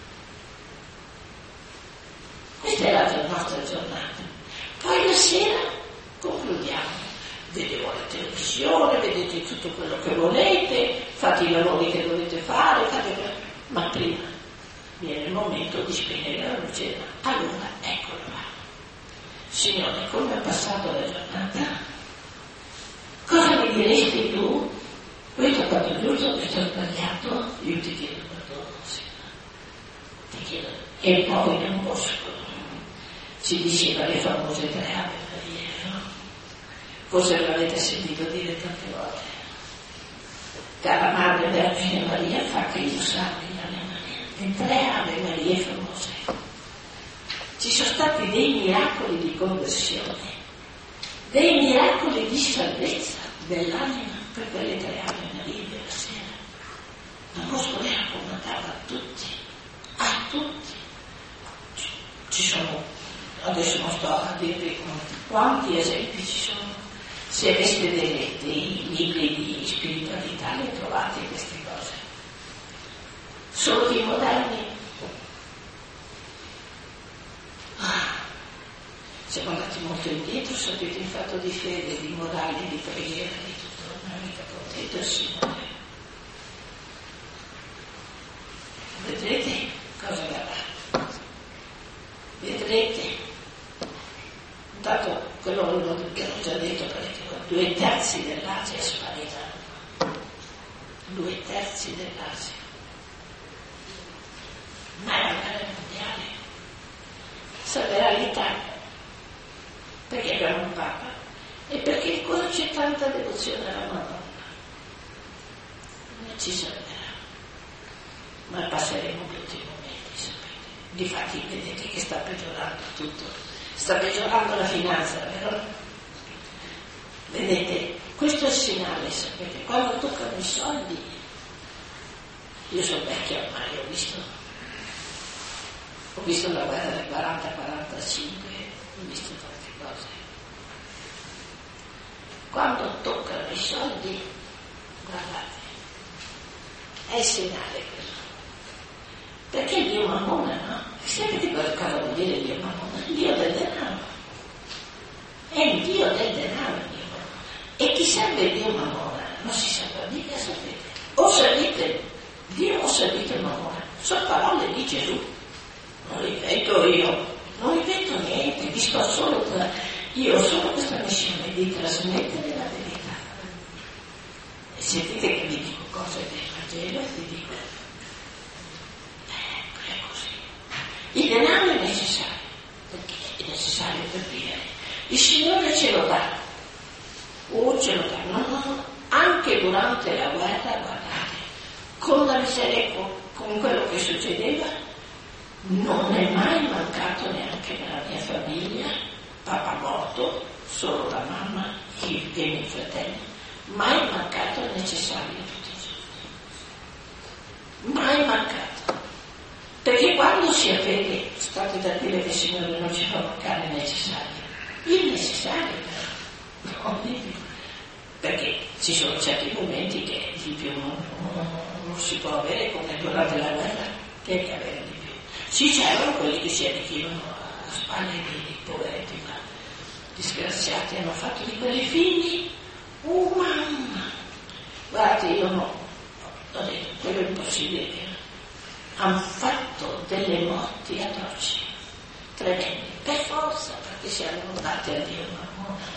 Questa è la nostra giornata. Poi la sera concludiamo. Vedete la televisione, vedete tutto quello che volete, fate i lavori che dovete fare, ma prima viene il momento di spegnere la luce. Allora, eccolo là. Signore, come è passata la giornata? Cosa mi diresti tu? Questo è stato giusto, questo è sbagliato, io ti chiedo perdono, Signore. Ti chiedo. E poi nel bosco si diceva le famose 3 Ave Marie, no? Forse l'avete sentito dire tante volte. Cara Madre Vergine Maria, fa che io salvi l'Ave Maria. Le 3 Ave Marie famose. Ci sono stati dei miracoli di conversione, dei miracoli di salvezza dell'anima per quelle 3 Ave Marie della sera. L'Apostolo Jacopo mandava a tutti. Ci sono, adesso non sto a dirvi quanti esempi ci sono. Se aveste dei libri di spiritualità le trovate queste cose. Solo di moderni. Siamo andati molto indietro, sapete, in fatto di fede, di morale, di preghiera, di tutto, una vita contenta il Signore. Vedrete cosa verrà. Vedrete. Intanto quello che ho già detto, perché 2/3 dell'Asia spariranno. 2/3 dell'Asia. Ma è una guerra mondiale. Salverà l'Italia. Perché abbiamo un Papa e perché ancora c'è tanta devozione alla Madonna. Non ci salverà. Ma passeremo tutti i momenti, sapete. Difatti vedete che sta peggiorando tutto. Sta peggiorando la finanza, vero? Vedete, questo è il segnale, sapete, quando toccano i soldi, io sono vecchia ormai, ho visto la guerra del 40-45, ho visto tante cose. Quando toccano i soldi, guardate, è il segnale quello. Perché Dio Mammona, no? Sapete cosa vuol dire Dio Mammona? Il Dio del denaro. È il Dio del denaro, Dio Mammona. E chi serve Dio Mammona non si salva mica, sapete. O servite Dio o servite Mammona. Sono parole di Gesù. Non li invento io, non invento niente, vi sto solo io ho solo questa missione di trasmettere la verità. E sentite che vi dico cose del Vangelo e vi dico è così. Il denaro è necessario, perché è necessario per vivere. Il Signore ce lo dà. Ce lo dà. No. Anche durante la guerra, guardate, con la miseria, con quello che succedeva, non è mai mancato neanche nella mia famiglia, papà morto, solo la mamma, i miei fratelli, mai mancato il necessario tutti i giorni. Mai mancato. Perché quando si ha fede, state tranquilli che il Signore non ci fa mancare il necessario. Il necessario però, no, perché ci sono certi momenti che di più non si può avere, come durante la guerra, che avere di più. Sì, c'erano quelli che si arricchivano a spalle di poveretti, ma disgraziati, hanno fatto di quei figli, mamma! Guardate, io no, ho detto, quello è impossibile. Hanno fatto delle morti atroci, tremendi, per forza, perché si erano dati a Dio Mammona.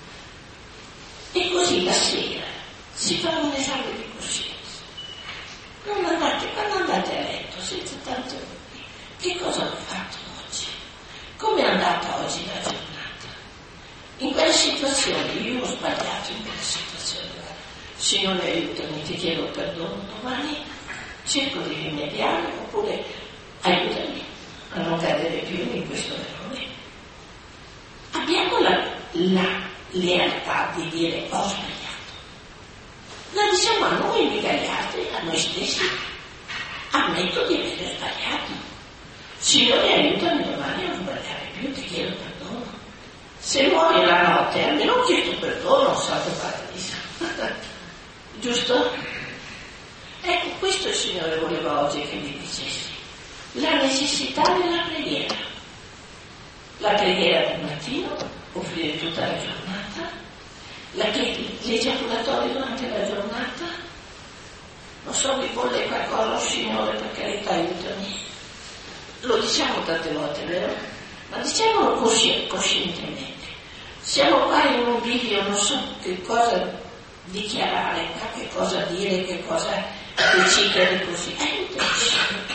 E così la sera si fa un esame di coscienza. Quando andate a letto, senza tanto, che cosa ho fatto oggi? Come è andata oggi la giornata? In quella situazione, io ho sbagliato in quella situazione. Signore, aiutami, ti chiedo perdono domani, cerco di rimediare, oppure aiutami a non cadere più in questo errore. Abbiamo la lealtà di dire ho sbagliato. La diciamo a noi, mica agli altri, a noi stessi. Ammetto di aver sbagliato. Signore, aiutami domani a non sbagliare più, ti chiedo perdono. Se muori la notte, almeno ho chiesto perdono, salvo paradiso. Giusto? Ecco, questo il Signore voleva oggi che mi dicessi. La necessità della preghiera. La preghiera del mattino, offrire tutta la giornata, l'ejaculatorio durante la giornata. Non so, mi vuole qualcosa, Signore, per carità, aiutami. Lo diciamo tante volte, vero? Ma diciamolo coscientemente. Siamo qua in un bivio, non so che cosa dichiarare, che cosa dire, che cosa decidere così. Aiutaci.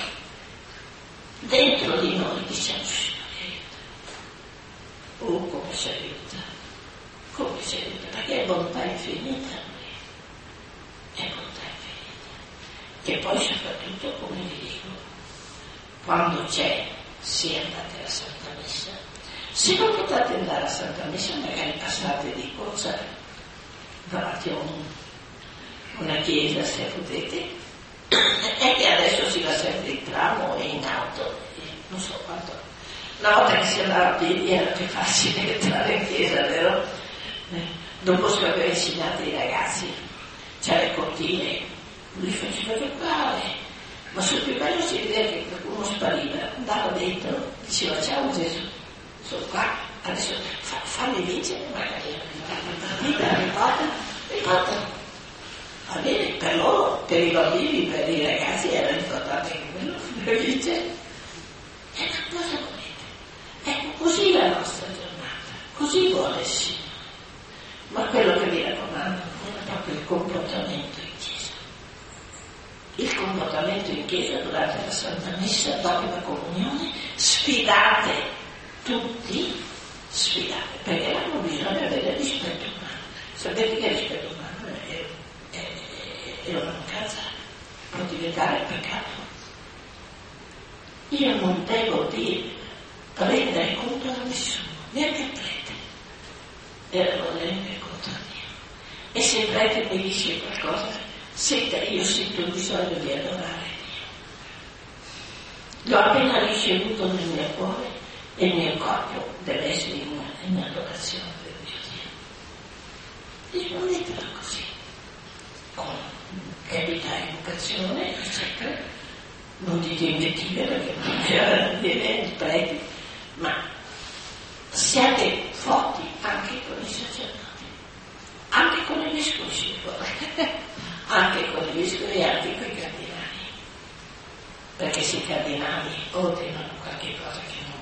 Dentro di noi diciamo, Signore, aiuta. Come si aiuta? Come dicendo, perché è bontà infinita, è bontà infinita. Che poi soprattutto, come vi dico, quando c'è, si andate alla Santa Messa. Se non potete andare alla Santa Messa, magari passate di corsa davanti a una chiesa, se potete, e che adesso si va sempre in tram e in auto, e non so quanto. Una volta che si andava a piedi era più facile entrare in chiesa, vero? Dopo che aveva insegnato ai ragazzi, c'era le cortine, lui faceva giocare, ma sul più bello si vedeva che qualcuno spariva, andava dentro, diceva ciao Gesù, sono qua, adesso fammi vincere, magari riporta. Va bene, per loro, per i bambini, per i ragazzi era importante che quello per vincere. È una cosa bonita. Ecco, così la nostra giornata, così vuole il Signore. Ma quello che vi raccomando è proprio il comportamento in chiesa. Il comportamento in chiesa durante la Santa Messa, dopo la comunione, sfidate tutti, perché hanno bisogno avere rispetto umano. Sapete che il rispetto umano è una mancanza, può diventare peccato. Io non devo prendere conto a nessuno, neanche al prete, e devo rendere conto a Dio. E se il prete mi dice qualcosa, io sento il bisogno di adorare Dio. L'ho appena ricevuto nel mio cuore e il mio corpo deve essere in adorazione per Dio. Rispondetela così, con capita educazione, eccetera. Non dite invettive perché non c'era il prete, ma siate forti anche con i sacerdoti, anche con i vescovi, anche con i vescovi e anche con i cardinali, perché se i cardinali ordinano qualche cosa che non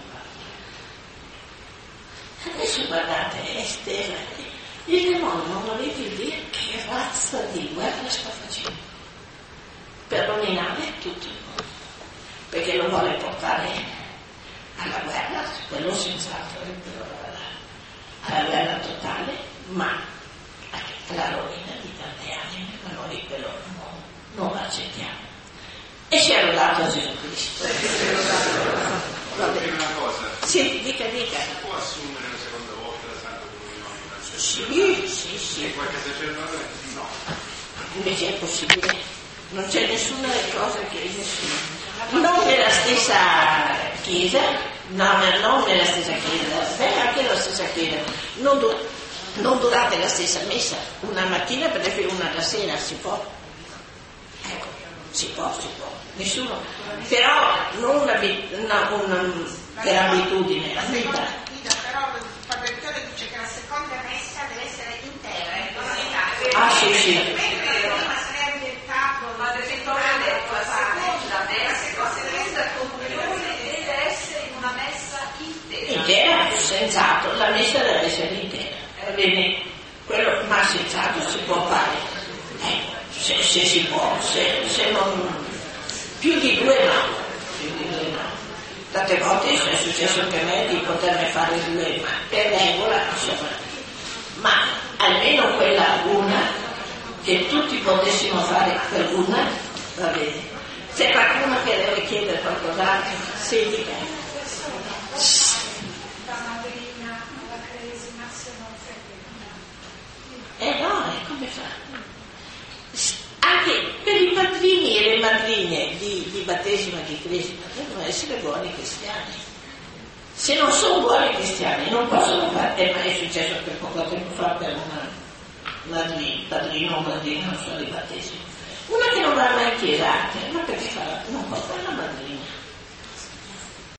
va. Adesso guardate, è estesa. Il demonio non avete idea che razza di guerra sta facendo per rovinare tutto il mondo, perché lo vuole portare alla guerra, quello senz'altro, alla guerra totale, ma alla rovina di tante anime, ma noi quello non lo accettiamo. E ci è rodato a Gesù Cristo. Va bene. Una cosa. Sì, dica. Si può assumere la seconda volta la Santa Comunione? Sì. E qualche sacerdote? No. Invece è possibile. Non c'è nessuna cose che nessuno. Non nella stessa chiesa, non nella stessa chiesa, anche nella stessa chiesa. Non durante la stessa messa. Una mattina per esempio una la sera si può. Ecco, si può. Nessuno. Però non per abitudine. Però il Padre dice che la seconda messa deve essere intera, non metà. Ah sì. Prima se ne è diventato, Ma per esempio ha detto la seconda comunione deve essere una messa intera, senz'altro, la messa deve essere intera. Va bene? Quello, ma senz'altro si può fare. Se si può, se non più di due no. Tante volte è successo anche a me di poterne fare due, ma per regola insomma, ma almeno quella una che tutti potessimo fare per una, va bene. C'è qualcuno che deve chiedere qualcos'altro, si dica. La madrina alla cresima se non fede. No, e come fa? Anche per i padrini e le madrine di battesimo e di cresima devono essere buoni cristiani. Se non sono buoni cristiani non possono fare, ma è successo per poco tempo fa per una padrino o madrina, non so, di battesimo. Una che non va mai in chiesa, ma perché non può fare la madrina?